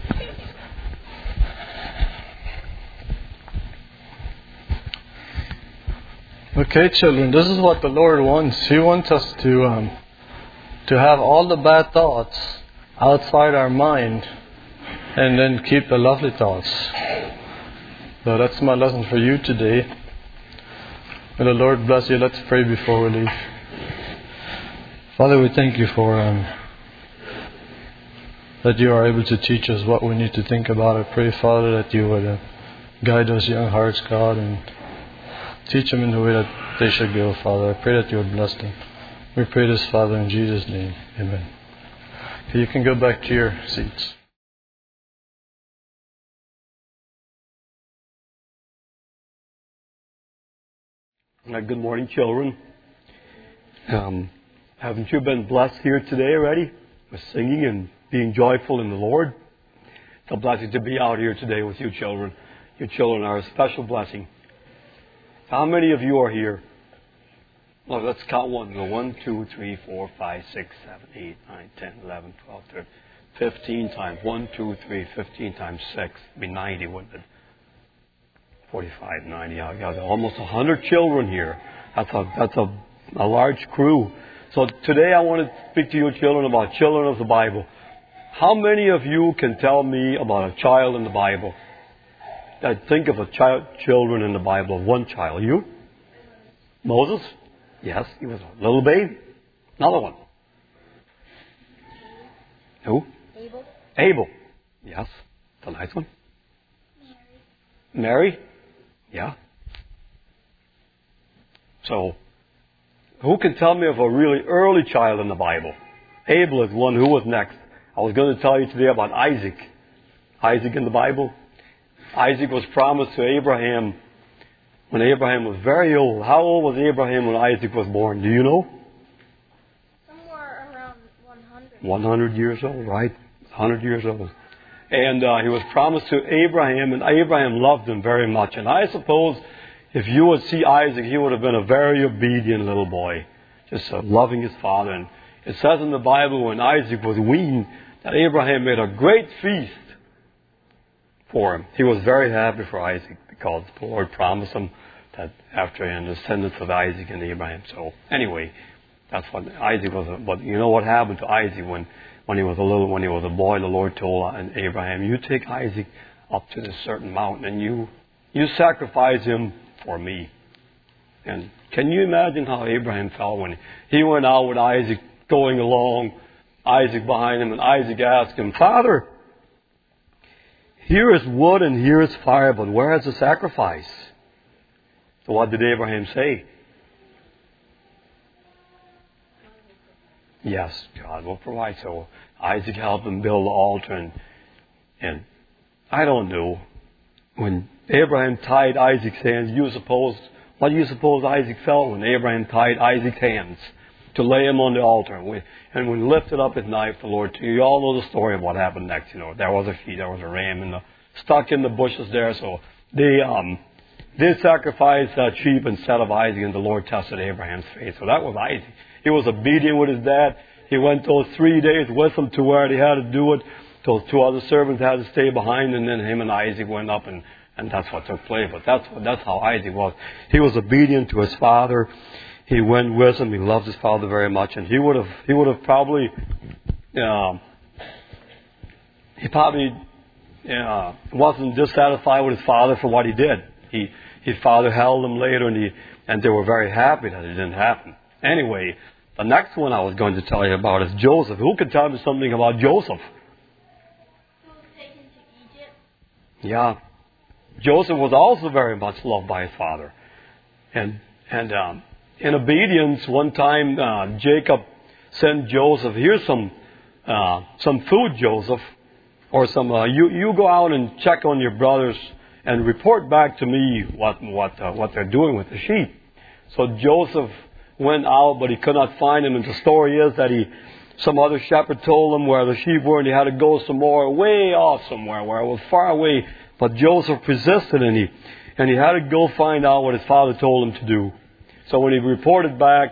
Okay, children, this is what the Lord wants. He wants us to um, to have all the bad thoughts outside our mind and then keep the lovely thoughts. So that's my lesson for you today. May the Lord bless you. Let's pray before we leave. Father, we thank you for um, that you are able to teach us what we need to think about. I pray, Father, that you would uh, guide those young hearts, God, and teach them in the way that they should go, Father. I pray that you would bless them. We pray this, Father, in Jesus' name. Amen. Okay, you can go back to your seats. Uh, good morning, children. Um, haven't you been blessed here today already with singing and being joyful in the Lord? It's a blessing to be out here today with you children. Your children are a special blessing. How many of you are here? Well, let's count one. Go one, two, three, four, five, six, seven, eight, nine, ten, eleven, twelve, thirteen, fifteen times. One, two, three, fifteen times six. It'd be ninety, wouldn't it? forty-five, ninety. I've got almost a hundred children here. That's a that's a, a large crew. So today I want to speak to you children about children of the Bible. How many of you can tell me about a child in the Bible? I think of a child, children in the Bible, one child. You? Moses? Yes, he was a little baby. Another one. Who? Abel. Abel. Yes. The nice one. Mary? Yeah. So, who can tell me of a really early child in the Bible? Abel is one. Who was next? I was going to tell you today about Isaac. Isaac in the Bible. Isaac was promised to Abraham when Abraham was very old. How old was Abraham when Isaac was born? Do you know? Somewhere around one hundred. one hundred years old, right? one hundred years old. And uh, he was promised to Abraham, and Abraham loved him very much. And I suppose if you would see Isaac, he would have been a very obedient little boy, just uh, loving his father. And it says in the Bible when Isaac was weaned that Abraham made a great feast for him. He was very happy for Isaac because the Lord promised him that after him, the descendants of Isaac and Abraham. So anyway, that's what Isaac was. But you know what happened to Isaac when When he was a little, when he was a boy, the Lord told Abraham, you take Isaac up to this certain mountain and you, you sacrifice him for me. And can you imagine how Abraham felt when he went out with Isaac going along, Isaac behind him, and Isaac asked him, Father, here is wood and here is fire, but where is the sacrifice? So what did Abraham say? Yes, God will provide. So Isaac helped him build the altar. And, and I don't know. When Abraham tied Isaac's hands, you suppose, what do you suppose Isaac felt when Abraham tied Isaac's hands to lay him on the altar? And when, and when he lifted up his knife, the Lord, you all know the story of what happened next. You know, there was a sheep, there was a ram in the, stuck in the bushes there. So they, um, They sacrificed a sheep instead of Isaac, and the Lord tested Abraham's faith. So that was Isaac. He was obedient with his dad. He went those three days with him to where they had to do it. Those two other servants had to stay behind, and then him and Isaac went up, and, and that's what took place. But that's that's how Isaac was. He was obedient to his father. He went with him. He loved his father very much, and he would have he would have probably uh, he probably uh, wasn't dissatisfied with his father for what he did. He his father held him later, and he and they were very happy that it didn't happen. Anyway, the next one I was going to tell you about is Joseph. Who could tell me something about Joseph? Yeah. Joseph was also very much loved by his father. And and um, in obedience, one time uh, Jacob sent Joseph, here's some uh, some food, Joseph, or some, uh, you, you go out and check on your brothers and report back to me what, what, uh, what they're doing with the sheep. So Joseph went out, but he could not find him. And the story is that he, some other shepherd told him where the sheep were, and he had to go some more, way off somewhere, where it was far away. But Joseph persisted, and he, and he had to go find out what his father told him to do. So when he reported back,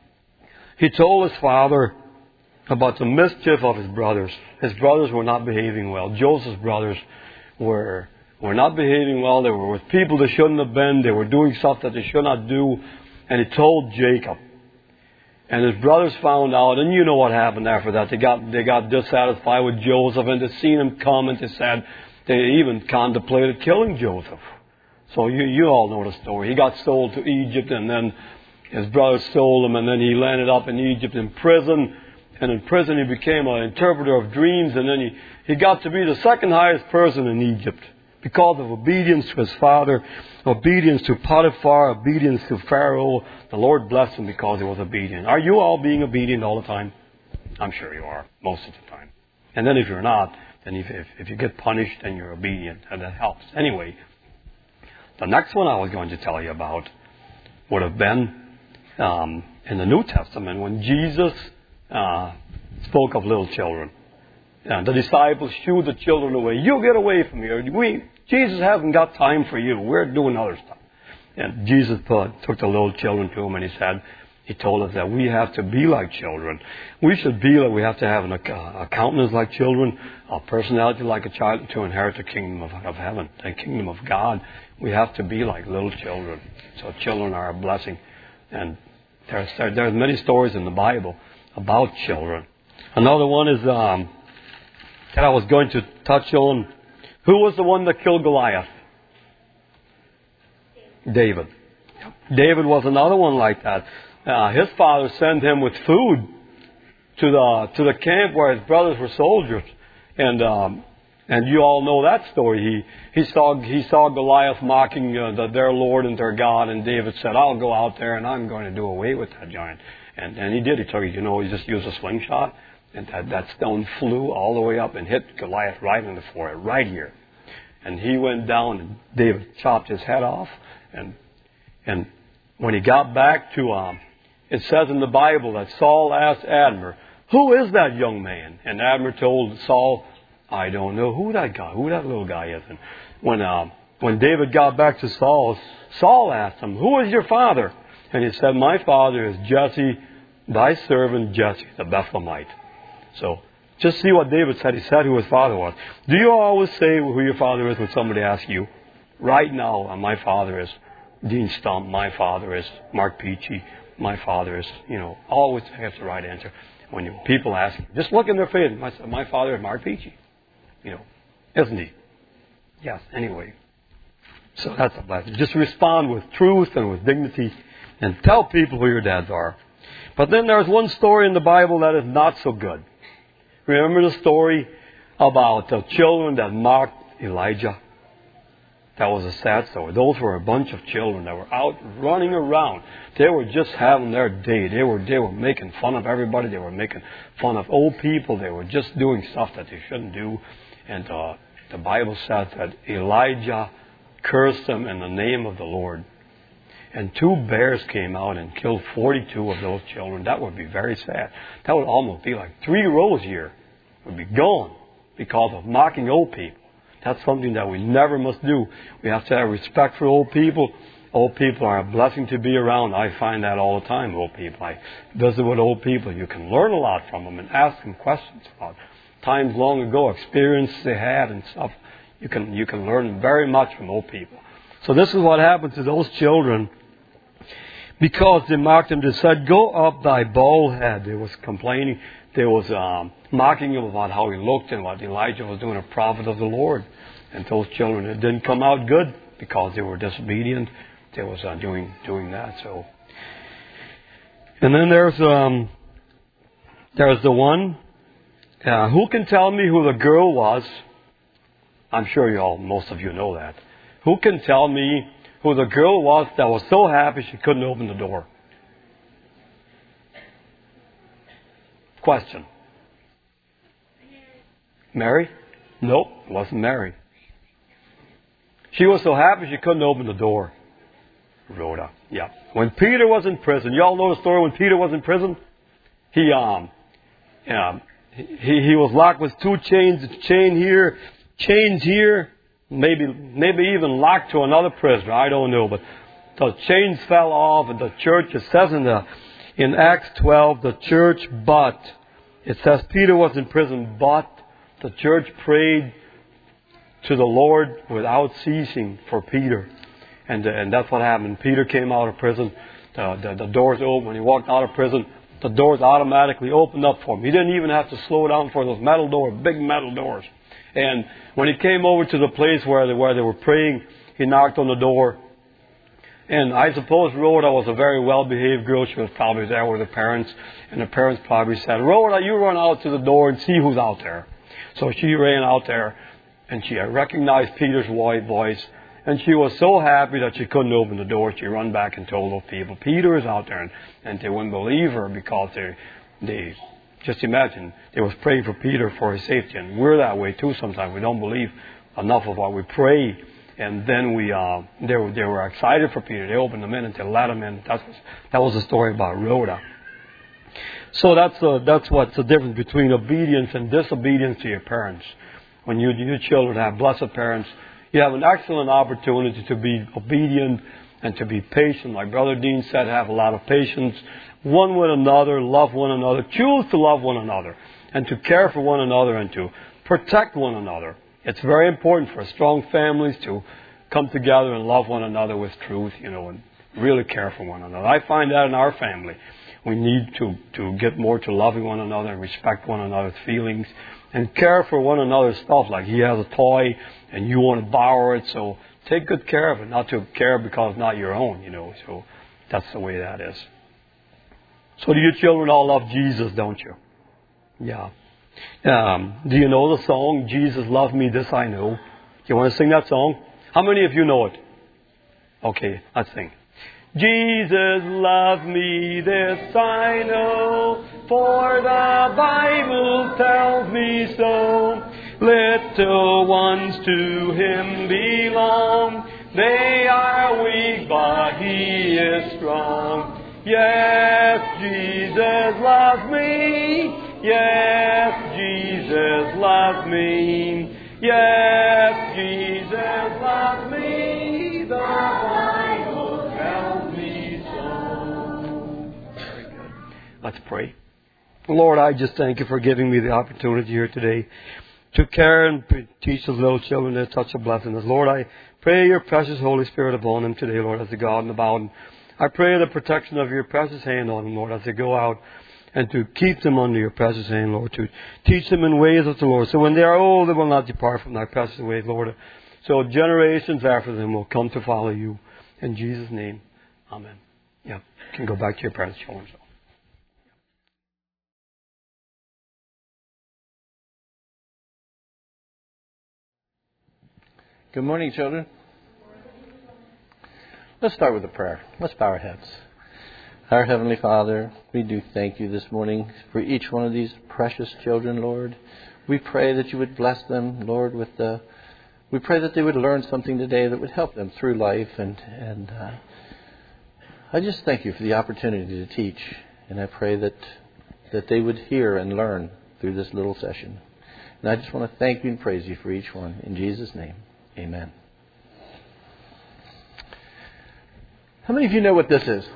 he told his father about the mischief of his brothers. His brothers were not behaving well. Joseph's brothers were, were not behaving well. They were with people they shouldn't have been. They were doing stuff that they should not do. And he told Jacob. And his brothers found out, and you know what happened after that. They got they got dissatisfied with Joseph, and they seen him come, and they said they even contemplated killing Joseph. So you you all know the story. He got sold to Egypt, and then his brothers sold him, and then he landed up in Egypt in prison. And in prison he became an interpreter of dreams, and then he, he got to be the second highest person in Egypt. Because of obedience to his father, obedience to Potiphar, obedience to Pharaoh, the Lord blessed him because he was obedient. Are you all being obedient all the time? I'm sure you are, most of the time. And then if you're not, then if, if, if you get punished, then you're obedient, and that helps. Anyway, the next one I was going to tell you about would have been um, in the New Testament when Jesus uh, spoke of little children. And the disciples shooed the children away. You get away from here. We, Jesus hasn't got time for you. We're doing other stuff. And Jesus put, took the little children to him, and he said, he told us that we have to be like children. We should be like, we have to have an, a countenance like children, a personality like a child to inherit the kingdom of, of heaven, the kingdom of God. We have to be like little children. So children are a blessing. And there's, there, there's many stories in the Bible about children. Another one is, um, that I was going to touch on. Who was the one that killed Goliath? David. David was another one like that. Uh, his father sent him with food to the to the camp where his brothers were soldiers, and um, and you all know that story. He he saw he saw Goliath mocking uh, the, their Lord and their God, and David said, "I'll go out there and I'm going to do away with that giant." And and he did. He took you know he just used a slingshot. And that, that stone flew all the way up and hit Goliath right in the forehead, right here. And he went down, and David chopped his head off. And and when he got back to, um, it says in the Bible that Saul asked Abner, "Who is that young man?" And Abner told Saul, "I don't know who that guy, who that little guy is." And when um, when David got back to Saul, Saul asked him, "Who is your father?" And he said, "My father is Jesse, thy servant Jesse, the Bethlehemite." So, just see what David said. He said who his father was. Do you always say who your father is when somebody asks you? Right now, my father is Dean Stump. My father is Mark Peachy. My father is, you know, always have the right answer. When you, people ask, just look in their face. My, my father is Mark Peachy. You know, isn't he? Yes, anyway. So that's a blessing. Just respond with truth and with dignity and tell people who your dads are. But then there's one story in the Bible that is not so good. Remember the story about the children that mocked Elijah? That was a sad story. Those were a bunch of children that were out running around. They were just having their day. They were they were making fun of everybody. They were making fun of old people. They were just doing stuff that they shouldn't do. And uh, the Bible says that Elijah cursed them in the name of the Lord. And two bears came out and killed forty-two of those children. That would be very sad. That would almost be like three rows here would be gone because of mocking old people. That's something that we never must do. We have to have respect for old people. Old people are a blessing to be around. I find that all the time, old people. I visit with old people. You can learn a lot from them and ask them questions about times long ago, experiences they had and stuff. You can, you can learn very much from old people. So this is what happened to those children. Because they mocked him, they said, "Go up, thy bald head." They was complaining. They was um, mocking him about how he looked and what Elijah was doing, a prophet of the Lord. And those children, it didn't come out good because they were disobedient. They was uh, doing doing that. So, and then there's um, there's the one. Uh, who can tell me who the girl was? I'm sure you all, most of you know that. Who can tell me who the girl was that was so happy she couldn't open the door? Question. Mary? Nope, it wasn't Mary. She was so happy she couldn't open the door. Rhoda. Yeah. When Peter was in prison, you all know the story when Peter was in prison? He um, um he he was locked with two chains, chain here, chains here. Maybe, maybe even locked to another prisoner. I don't know, but the chains fell off, and the church. It says in the in Acts twelve, the church, but it says Peter was in prison, but the church prayed to the Lord without ceasing for Peter, and and that's what happened. Peter came out of prison. The, the the doors opened when he walked out of prison. The doors automatically opened up for him. He didn't even have to slow down for those metal doors, big metal doors. And when he came over to the place where they, where they were praying, he knocked on the door. And I suppose Rhoda was a very well-behaved girl. She was probably there with her parents. And the parents probably said, "Rhoda, you run out to the door and see who's out there." So she ran out there, and she recognized Peter's voice. And she was so happy that she couldn't open the door. She ran back and told those people, "Peter is out there." And, and they wouldn't believe her because they... they Just imagine, they was praying for Peter for his safety. And we're that way too sometimes. We don't believe enough of what we pray. And then we, uh, they, were, they were excited for Peter. They opened him in and they let him in. That was, that was the story about Rhoda. So that's, uh, that's what's the difference between obedience and disobedience to your parents. When you, your children have blessed parents, you have an excellent opportunity to be obedient and to be patient. Like Brother Dean said, have a lot of patience. One with another, love one another, choose to love one another, and to care for one another, and to protect one another. It's very important for strong families to come together and love one another with truth, you know, and really care for one another. I find that in our family. We need to, to get more to loving one another and respect one another's feelings and care for one another's stuff. Like he has a toy and you want to borrow it, so take good care of it, not to care because it's not your own, you know. So that's the way that is. So do your children all love Jesus, don't you? Yeah. Um, do you know the song, "Jesus Loved Me, This I Know"? Do you want to sing that song? How many of you know it? Okay, let's sing. Jesus loved me, this I know, for the Bible tells me so. Little ones to Him belong. They are weak, but He is strong. Yes, Jesus loves me. Yes, Jesus loves me. Yes, Jesus loves me. The Bible tells me so. Very good. Let's pray. Lord, I just thank you for giving me the opportunity here today to care and teach those little children. They're such a blessing. Lord, I pray your precious Holy Spirit upon them today, Lord, as they go out and about. And I pray the protection of your precious hand on them, Lord, as they go out, and to keep them under your precious hand, Lord, to teach them in ways of the Lord. So when they are old, they will not depart from thy precious ways, Lord. So generations after them will come to follow you. In Jesus' name, amen. Yeah, you can go back to your parents' children. Good morning, children. Let's start with a prayer. Let's bow our heads. Our Heavenly Father, we do thank you this morning for each one of these precious children, Lord. We pray that you would bless them, Lord, with the... We pray that they would learn something today that would help them through life. And, and uh, I just thank you for the opportunity to teach. And I pray that, that they would hear and learn through this little session. And I just want to thank you and praise you for each one. In Jesus' name, amen. How many of you know what this is?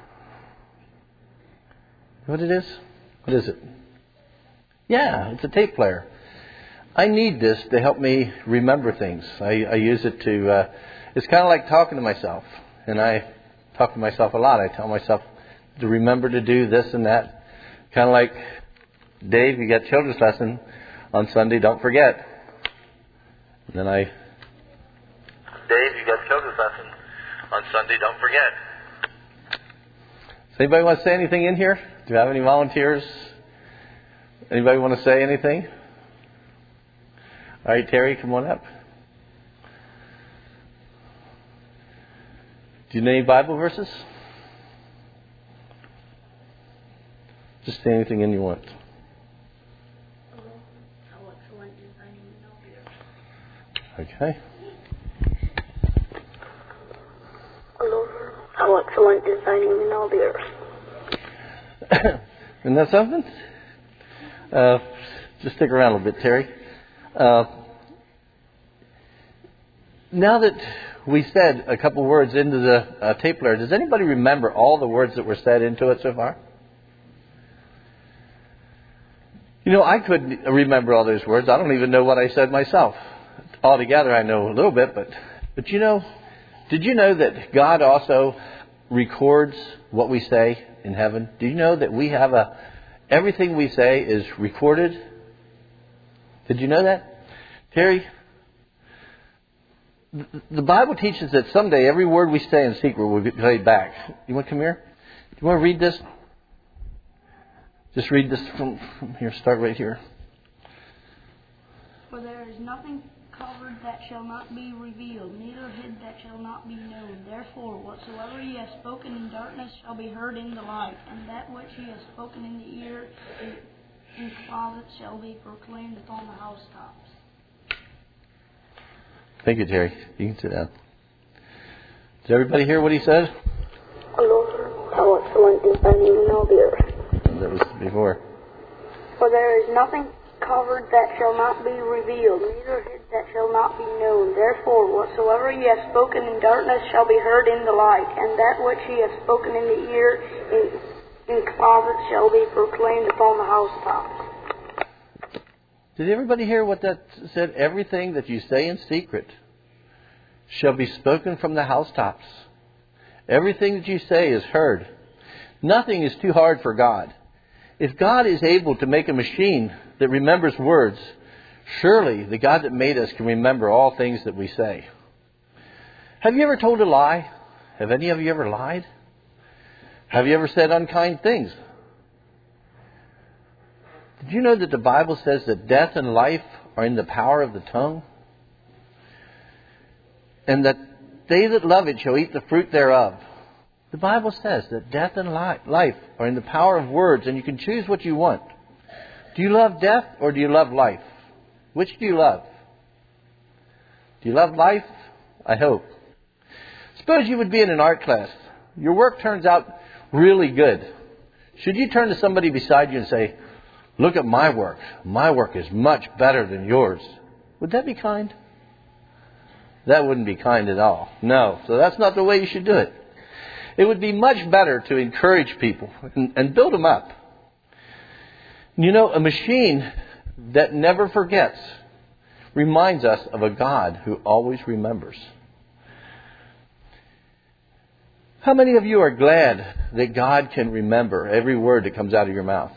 What it is? What is it? Yeah, it's a tape player. I need this to help me remember things. I, I use it to, uh, it's kind of like talking to myself. And I talk to myself a lot. I tell myself to remember to do this and that. Kind of like, Dave, you got children's lesson on Sunday, don't forget. And then I, Dave, you got children's lesson on Sunday, don't forget. Does anybody want to say anything in here? Do you have any volunteers? Anybody want to say anything? All right, Terry, come on up. Do you know any Bible verses? Just say anything in you want. Okay. How excellent is thy name in all the earth. Isn't that something? Uh, just stick around a little bit, Terry. Uh, now that we said a couple words into the uh, tape player, does anybody remember all the words that were said into it so far? You know, I couldn't remember all those words. I don't even know what I said myself. Altogether, I know a little bit, but but you know, did you know that God also records what we say in heaven? Do you know that we have a everything we say is recorded? Did you know that, Terry? The Bible teaches that someday every word we say in secret will be played back. You want to come here? Do you want to read this? Just read this from, from here. Start right here. For there is nothing covered that shall not be revealed, neither hid that shall not be known. Therefore, whatsoever ye have spoken in darkness shall be heard in the light, and that which ye have spoken in the ear in, in closets shall be proclaimed upon the housetops. Thank you, Terry. You can sit down. Did everybody hear what he said? O Lord, how excellent is thy name in all the earth. That was before. For there is nothing covered that shall not be revealed, neither hid that shall not be known. Therefore, whatsoever ye have spoken in darkness shall be heard in the light, and that which ye have spoken in the ear in, in closets shall be proclaimed upon the housetops. Did everybody hear what that said? Everything that you say in secret shall be spoken from the housetops. Everything that you say is heard. Nothing is too hard for God. If God is able to make a machine that remembers words, surely the God that made us can remember all things that we say. Have you ever told a lie? Have any of you ever lied? Have you ever said unkind things? Did you know that the Bible says that death and life are in the power of the tongue? And that they that love it shall eat the fruit thereof. The Bible says that death and life are in the power of words, and you can choose what you want. Do you love death or do you love life? Which do you love? Do you love life? I hope. Suppose you would be in an art class. Your work turns out really good. Should you turn to somebody beside you and say, "Look at my work. My work is much better than yours"? Would that be kind? That wouldn't be kind at all. No. So that's not the way you should do it. It would be much better to encourage people and, and build them up. You know, a machine that never forgets reminds us of a God who always remembers. How many of you are glad that God can remember every word that comes out of your mouth?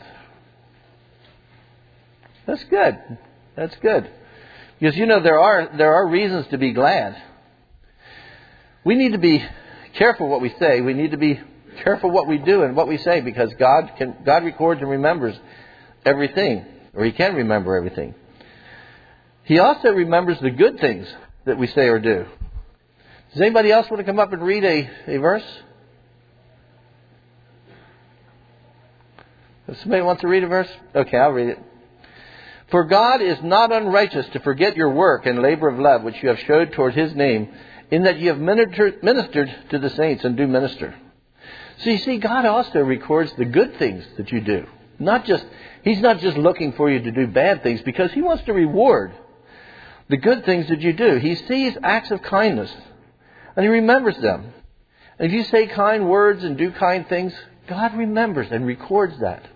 That's good. That's good. Because, you know, there are there are reasons to be glad. We need to be careful what we say. We need to be careful what we do and what we say, because God can God records and remembers everything, or He can remember everything. He also remembers the good things that we say or do. Does anybody else want to come up and read a, a verse? If somebody wants to read a verse? Okay, I'll read it. For God is not unrighteous to forget your work and labor of love, which you have showed toward His name, in that you have ministered, ministered to the saints and do minister. So you see, God also records the good things that you do. Not just, He's not just looking for you to do bad things, because He wants to reward the good things that you do. He sees acts of kindness and He remembers them. And if you say kind words and do kind things, God remembers and records that.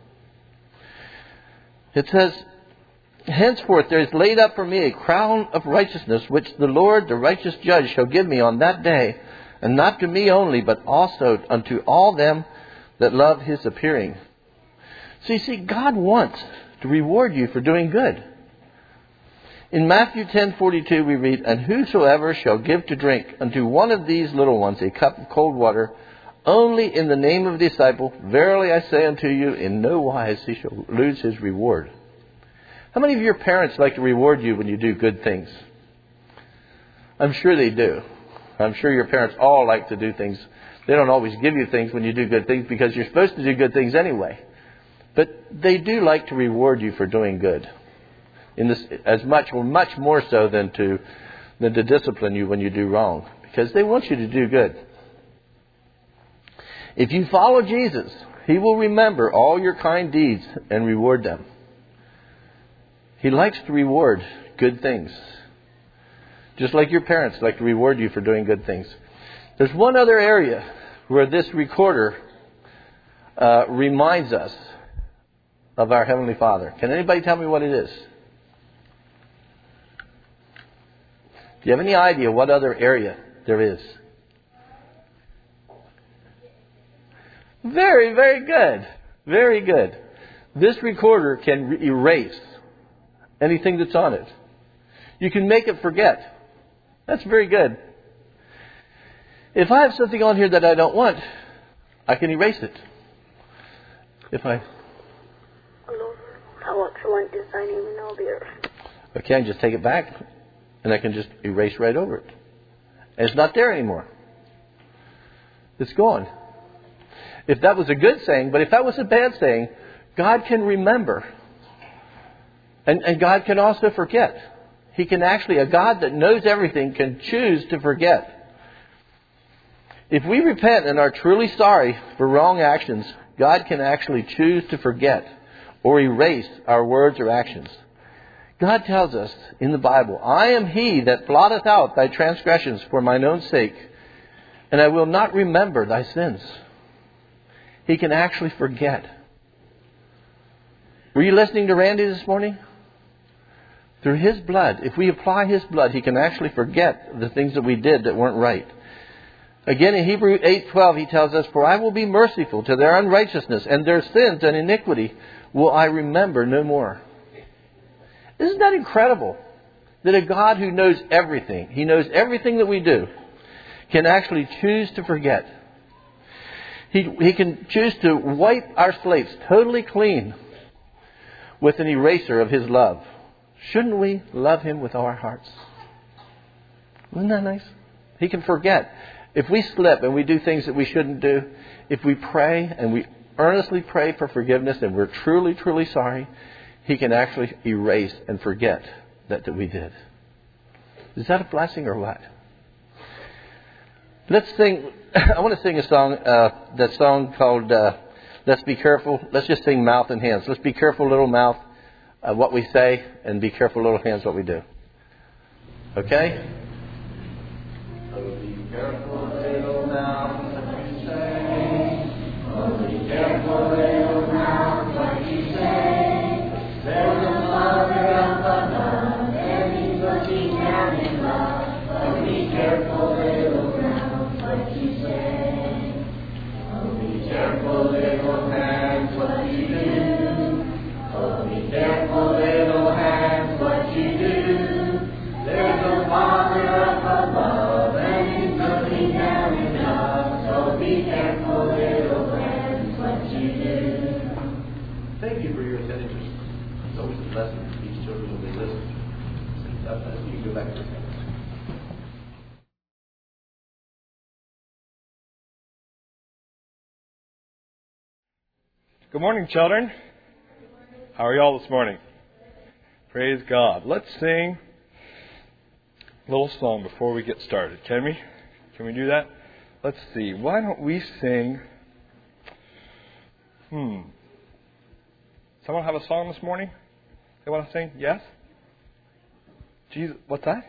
It says, henceforth there is laid up for me a crown of righteousness, which the Lord, the righteous judge, shall give me on that day, and not to me only, but also unto all them that love His appearing. So you see, God wants to reward you for doing good. In Matthew ten forty-two we read, and whosoever shall give to drink unto one of these little ones a cup of cold water, only in the name of the disciple, verily I say unto you, in no wise he shall lose his reward. How many of your parents like to reward you when you do good things? I'm sure they do. I'm sure your parents all like to do things. They don't always give you things when you do good things, because you're supposed to do good things anyway. But they do like to reward you for doing good. In this, as much or much more so than to than to discipline you when you do wrong, because they want you to do good. If you follow Jesus, He will remember all your kind deeds and reward them. He likes to reward good things, just like your parents like to reward you for doing good things. There's one other area where this recorder uh, reminds us of our Heavenly Father. Can anybody tell me what it is? Do you have any idea what other area there is? Very, very good. Very good. This recorder can re- erase anything that's on it. You can make it forget. That's very good. If I have something on here that I don't want, I can erase it. If I... Lord, how excellent is thy name in all the earth. Okay, I can just take it back, and I can just erase right over it. And it's not there anymore. It's gone. If that was a good saying, but if that was a bad saying, God can remember. And, and God can also forget. He can actually, a God that knows everything can choose to forget. If we repent and are truly sorry for wrong actions, God can actually choose to forget or erase our words or actions. God tells us in the Bible, I am He that blotteth out thy transgressions for mine own sake, and I will not remember thy sins. He can actually forget. Were you listening to Randy this morning? Through His blood, if we apply His blood, He can actually forget the things that we did that weren't right. Again, in Hebrews eight twelve, He tells us, for I will be merciful to their unrighteousness, and their sins and iniquity will I remember no more. Isn't that incredible? That a God who knows everything, He knows everything that we do, can actually choose to forget. He, he can choose to wipe our slates totally clean with an eraser of His love. Shouldn't we love Him with all our hearts? Isn't that nice? He can forget. If we slip and we do things that we shouldn't do, if we pray and we earnestly pray for forgiveness and we're truly, truly sorry, He can actually erase and forget that, that we did. Is that a blessing or what? Let's sing. I want to sing a song, uh, that song called uh, Let's Be Careful. Let's just sing mouth and hands. Let's be careful, little mouth, uh, what we say, and be careful, little hands, what we do. Okay? So be careful, little mouth, what you say. Oh, be careful, little mouth, what you say. There's a Father up above, and He's looking down in love. Oh, be careful, little mouth, what you say. Oh, be careful, little hands, what you do. Oh, be careful, little hands, what you do. There's a Father up above, and He's looking down in love. So be careful, little hands, what you do. Thank you for your attention. It's always a blessing to these children when they listen. You can go back to your family. Good morning, children. How are y'all this morning? Praise God. Let's sing a little song before we get started. Can we? Can we do that? Let's see. Why don't we sing... Hmm. Someone have a song this morning? They want to sing? Yes? Jesus, what's that?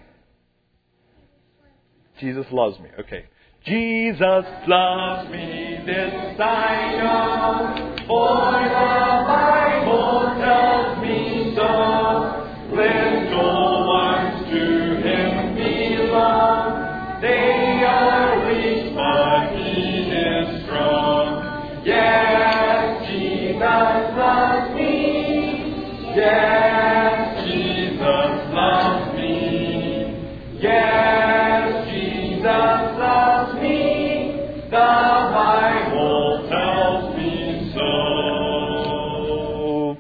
Jesus loves me. Okay. Jesus loves me, this I know, for the Bible tells me so. Little ones to Him belong, they are weak, but He is strong. Yes, Jesus loves me. Yes, Jesus loves me. Yes, Jesus loves me. The Bible tells me so.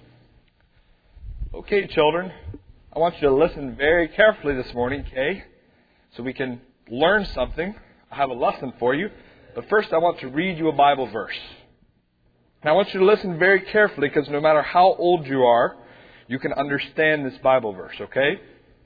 Okay, children, I want you to listen very carefully this morning, okay? So we can learn something. I have a lesson for you. But first, I want to read you a Bible verse. And I want you to listen very carefully, because no matter how old you are, you can understand this Bible verse, okay?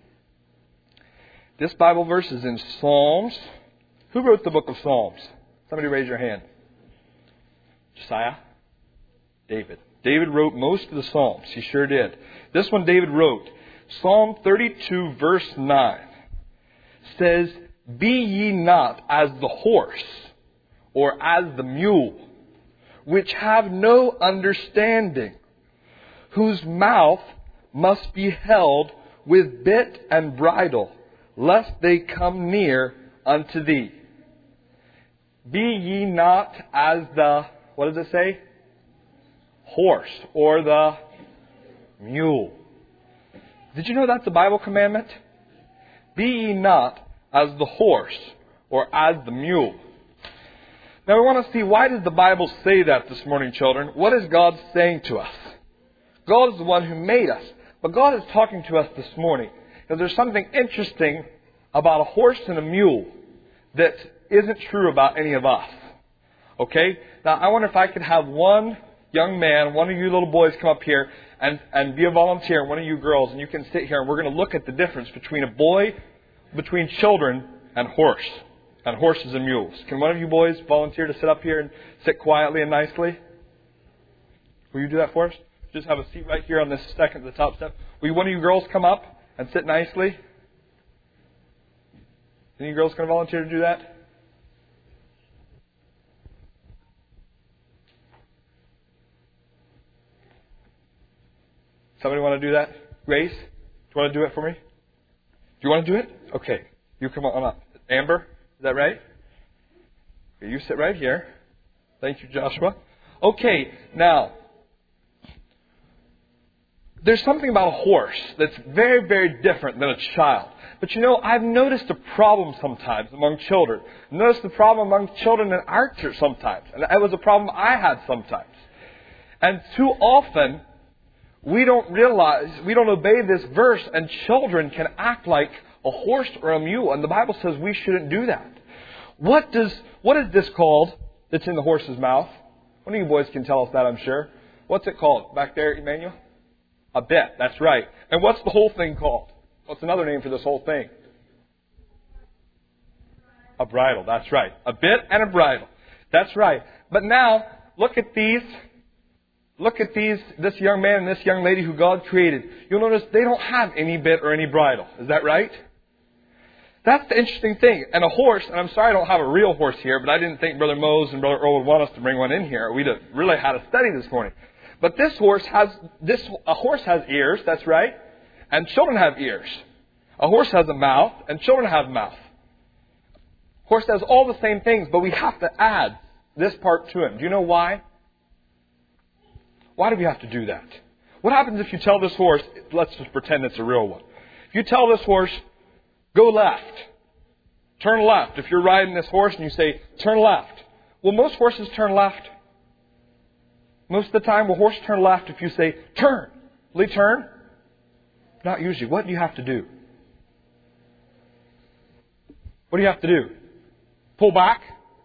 This Bible verse is in Psalms. Who wrote the book of Psalms? Somebody raise your hand. Josiah? David. David wrote most of the Psalms. He sure did. This one David wrote. Psalm thirty-two verse nine says, "Be ye not as the horse, or as the mule, which have no understanding, whose mouth must be held with bit and bridle, lest they come near unto thee. Be ye not as the," what does it say? Horse, or the mule. Did you know that's a Bible commandment? Be ye not as the horse, or as the mule. Now we want to see, why does the Bible say that this morning, children? What is God saying to us? God is the one who made us. But God is talking to us this morning, because there's something interesting about a horse and a mule that isn't true about any of us. Okay? Now I wonder if I could have one young man, one of you little boys come up here and, and be a volunteer, one of you girls, and you can sit here and we're going to look at the difference between a boy, between children and horse, and horses and mules. Can one of you boys volunteer to sit up here and sit quietly and nicely? Will you do that for us? Just have a seat right here on this second, the top step. Will you, one of you girls come up and sit nicely? Any girls going to volunteer to do that? Somebody want to do that? Grace, do you want to do it for me? Do you want to do it? Okay. You come on up. Amber, is that right? Okay, you sit right here. Thank you, Joshua. Okay, now, there's something about a horse that's very, very different than a child. But you know, I've noticed a problem sometimes among children. I've noticed the problem among children in our church sometimes. And it was a problem I had sometimes. And too often, we don't realize, we don't obey this verse, and children can act like a horse or a mule. And the Bible says we shouldn't do that. What does, what is this called that's in the horse's mouth? One of you boys can tell us that, I'm sure. What's it called? Back there, Emmanuel? A bit, that's right. And what's the whole thing called? What's another name for this whole thing? A bridle, that's right. A bit and a bridle. That's right. But now, look at these. Look at these, this young man and this young lady who God created. You'll notice they don't have any bit or any bridle. Is that right? That's the interesting thing. And a horse, and I'm sorry I don't have a real horse here, but I didn't think Brother Mose and Brother Earl would want us to bring one in here. We'd have really had a study this morning. But this horse has, this, a horse has ears, that's right. And children have ears. A horse has a mouth, and children have a mouth. Horse has all the same things, but we have to add this part to him. Do you know why? Why do we have to do that? What happens if you tell this horse, let's just pretend it's a real one. If you tell this horse, go left, turn left. If you're riding this horse and you say, turn left. Will most horses turn left? Most of the time, will horse turn left if you say, turn? Will he turn? Not usually. What do you have to do? What do you have to do? Pull back?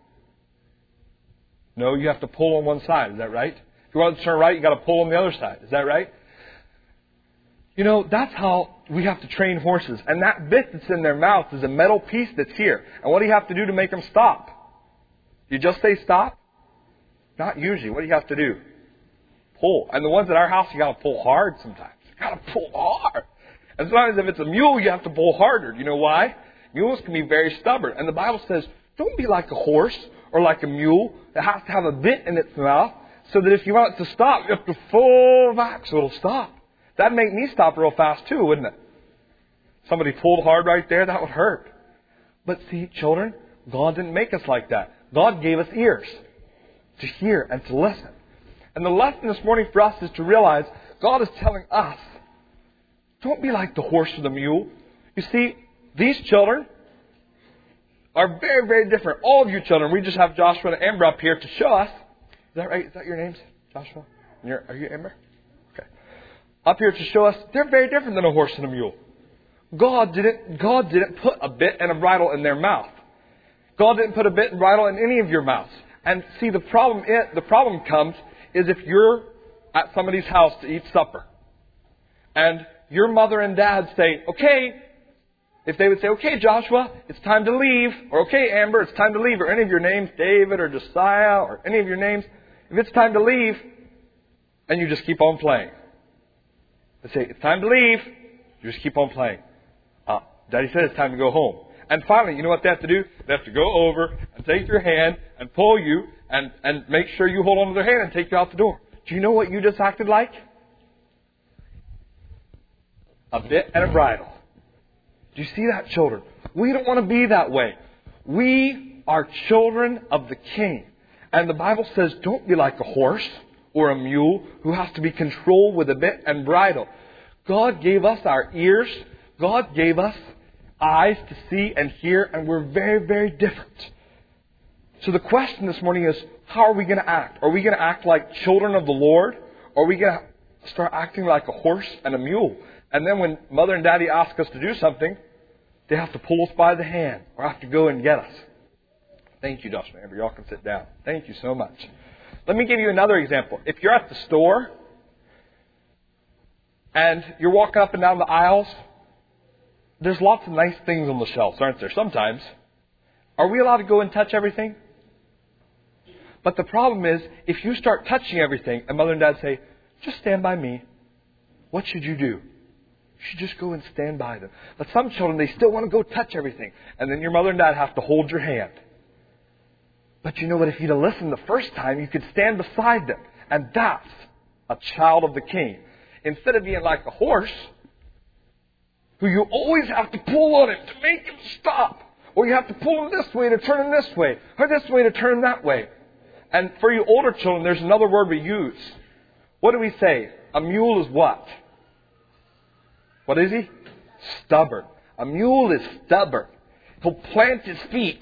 No, you have to pull on one side. Is that right? If you want to turn right, you've got to pull on the other side. Is that right? You know, that's how we have to train horses. And that bit that's in their mouth is a metal piece that's here. And what do you have to do to make them stop? You just say stop? Not usually. What do you have to do? pull. And the ones at our house, you got to pull hard sometimes. You got to pull hard. And sometimes if it's a mule, you have to pull harder. You know why? Mules can be very stubborn. And the Bible says, don't be like a horse or like a mule that has to have a bit in its mouth so that if you want it to stop, you have to pull back so it'll stop. That'd make me stop real fast too, wouldn't it? Somebody pulled hard right there, that would hurt. But see, children, God didn't make us like that. God gave us ears to hear and to listen. And the lesson this morning for us is to realize God is telling us, don't be like the horse or the mule. You see, these children are very, very different. All of you children, we just have Joshua and Amber up here to show us. Is that right? Is that your names, Joshua? You're, are you Amber? Okay. Up here to show us they're very different than a horse and a mule. God didn't, God didn't put a bit and a bridle in their mouth. God didn't put a bit and bridle in any of your mouths. And see, the problem is, the problem comes is if you're at somebody's house to eat supper, and your mother and dad say, okay, if they would say, okay, Joshua, it's time to leave, or okay, Amber, it's time to leave, or any of your names, David or Josiah, or any of your names, if it's time to leave, and you just keep on playing. They say, it's time to leave, you just keep on playing. Uh, Daddy said it's time to go home. And finally, you know what they have to do? They have to go over and take your hand and pull you and, and make sure you hold on to their hand and take you out the door. Do you know what you just acted like? A bit and a bridle. Do you see that, children? We don't want to be that way. We are children of the King. And the Bible says, don't be like a horse or a mule who has to be controlled with a bit and bridle. God gave us our ears. God gave us eyes to see and hear, and we're very, very different. So the question this morning is, how are we going to act? Are we going to act like children of the Lord? Or are we going to start acting like a horse and a mule? And then when Mother and Daddy ask us to do something, they have to pull us by the hand or have to go and get us. Thank you, Joshua and Amber. Y'all can sit down. Thank you so much. Let me give you another example. If you're at the store and you're walking up and down the aisles, there's lots of nice things on the shelves, aren't there? Sometimes. Are we allowed to go and touch everything? But the problem is, if you start touching everything and Mother and Dad say, just stand by me, what should you do? You should just go and stand by them. But some children, they still want to go touch everything. And then your Mother and Dad have to hold your hand. But you know what? If you'd have listened the first time, you could stand beside them. And that's a child of the King. Instead of being like a horse, who you always have to pull on him to make him stop. Or you have to pull him this way to turn him this way. Or this way to turn him that way. And for you older children, there's another word we use. What do we say? A mule is what? What is he? Stubborn. A mule is stubborn. He'll plant his feet.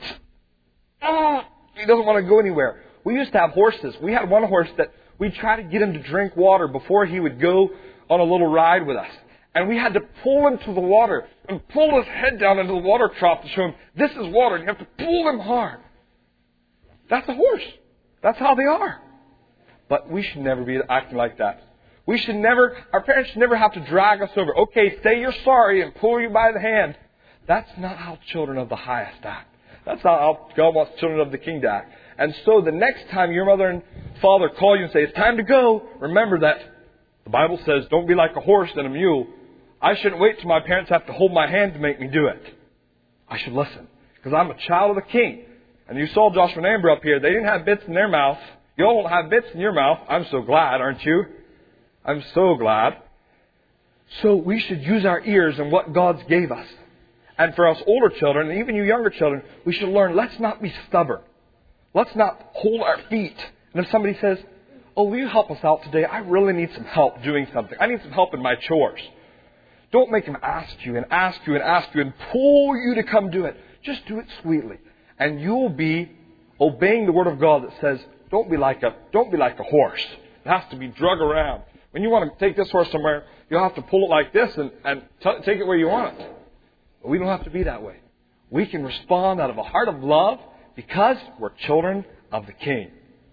He doesn't want to go anywhere. We used to have horses. We had one horse that we'd try to get him to drink water before he would go on a little ride with us. And we had to pull him to the water and pull his head down into the water trough to show him, this is water. And you have to pull him hard. That's a horse. That's how they are. But we should never be acting like that. We should never, our parents should never have to drag us over. Okay, say you're sorry and pull you by the hand. That's not how children of the highest act. That's not how God wants children of the King to act. And so the next time your mother and father call you and say, it's time to go, remember that the Bible says, don't be like a horse and a mule. I shouldn't wait till my parents have to hold my hand to make me do it. I should listen. Because I'm a child of the King. And you saw Joshua and Amber up here. They didn't have bits in their mouth. You all don't have bits in your mouth. I'm so glad, aren't you? I'm so glad. So we should use our ears and what God's gave us. And for us older children, and even you younger children, we should learn, let's not be stubborn. Let's not hold our feet. And if somebody says, oh, will you help us out today? I really need some help doing something. I need some help in my chores. Don't make them ask you and ask you and ask you and pull you to come do it. Just do it sweetly. And you'll be obeying the Word of God that says, don't be like a, don't be like a horse. It has to be drug around. When you want to take this horse somewhere, you'll have to pull it like this and, and t- take it where you want it. But we don't have to be that way. We can respond out of a heart of love because we're children of the King.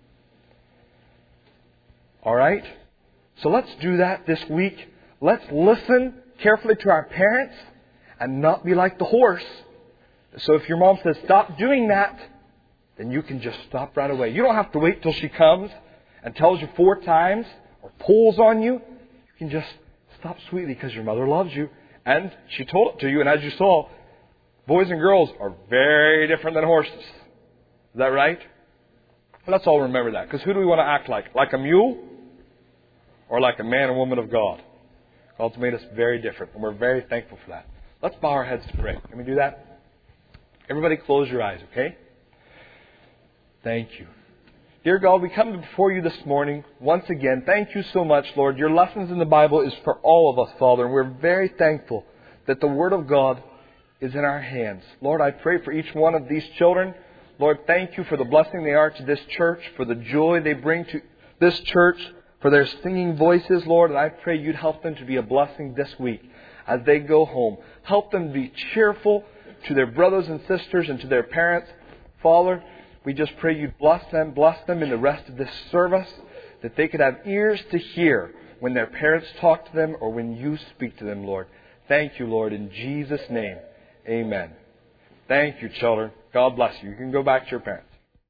All right? So let's do that this week. Let's listen carefully to our parents and not be like the horse. So if your mom says, stop doing that, then you can just stop right away. You don't have to wait till she comes and tells you four times or pulls on you, you can just stop sweetly because your mother loves you. And she told it to you, and as you saw, boys and girls are very different than horses. Is that right? Well, let's all remember that. Because who do we want to act like? Like a mule? Or like a man and woman of God? God's made us very different, and we're very thankful for that. Let's bow our heads to pray. Can we do that? Everybody close your eyes, okay? Thank you. Dear God, we come before you this morning once again. Thank you so much, Lord. Your lessons in the Bible is for all of us, Father, and we're very thankful that the Word of God is in our hands. Lord, I pray for each one of these children. Lord, thank you for the blessing they are to this church, for the joy they bring to this church, for their singing voices, Lord, and I pray you'd help them to be a blessing this week as they go home. Help them be cheerful to their brothers and sisters and to their parents. Father, we just pray you'd bless them, bless them in the rest of this service, that they could have ears to hear when their parents talk to them or when you speak to them, Lord. Thank you, Lord, in Jesus' name. Amen. Thank you, children. God bless you. You can go back to your parents.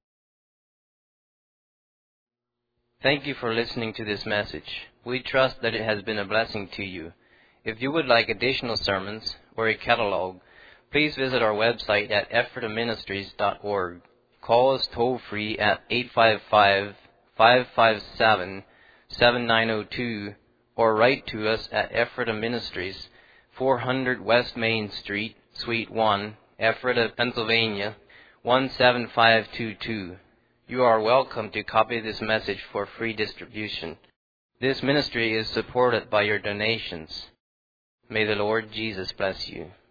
Thank you for listening to this message. We trust that it has been a blessing to you. If you would like additional sermons or a catalog, please visit our website at ephrata ministries dot org. Call us toll-free at eight five five, five five seven, seven nine zero two or write to us at Ephrata Ministries, four hundred West Main Street, Suite one, Ephrata, Pennsylvania, one seven five two two. You are welcome to copy this message for free distribution. This ministry is supported by your donations. May the Lord Jesus bless you.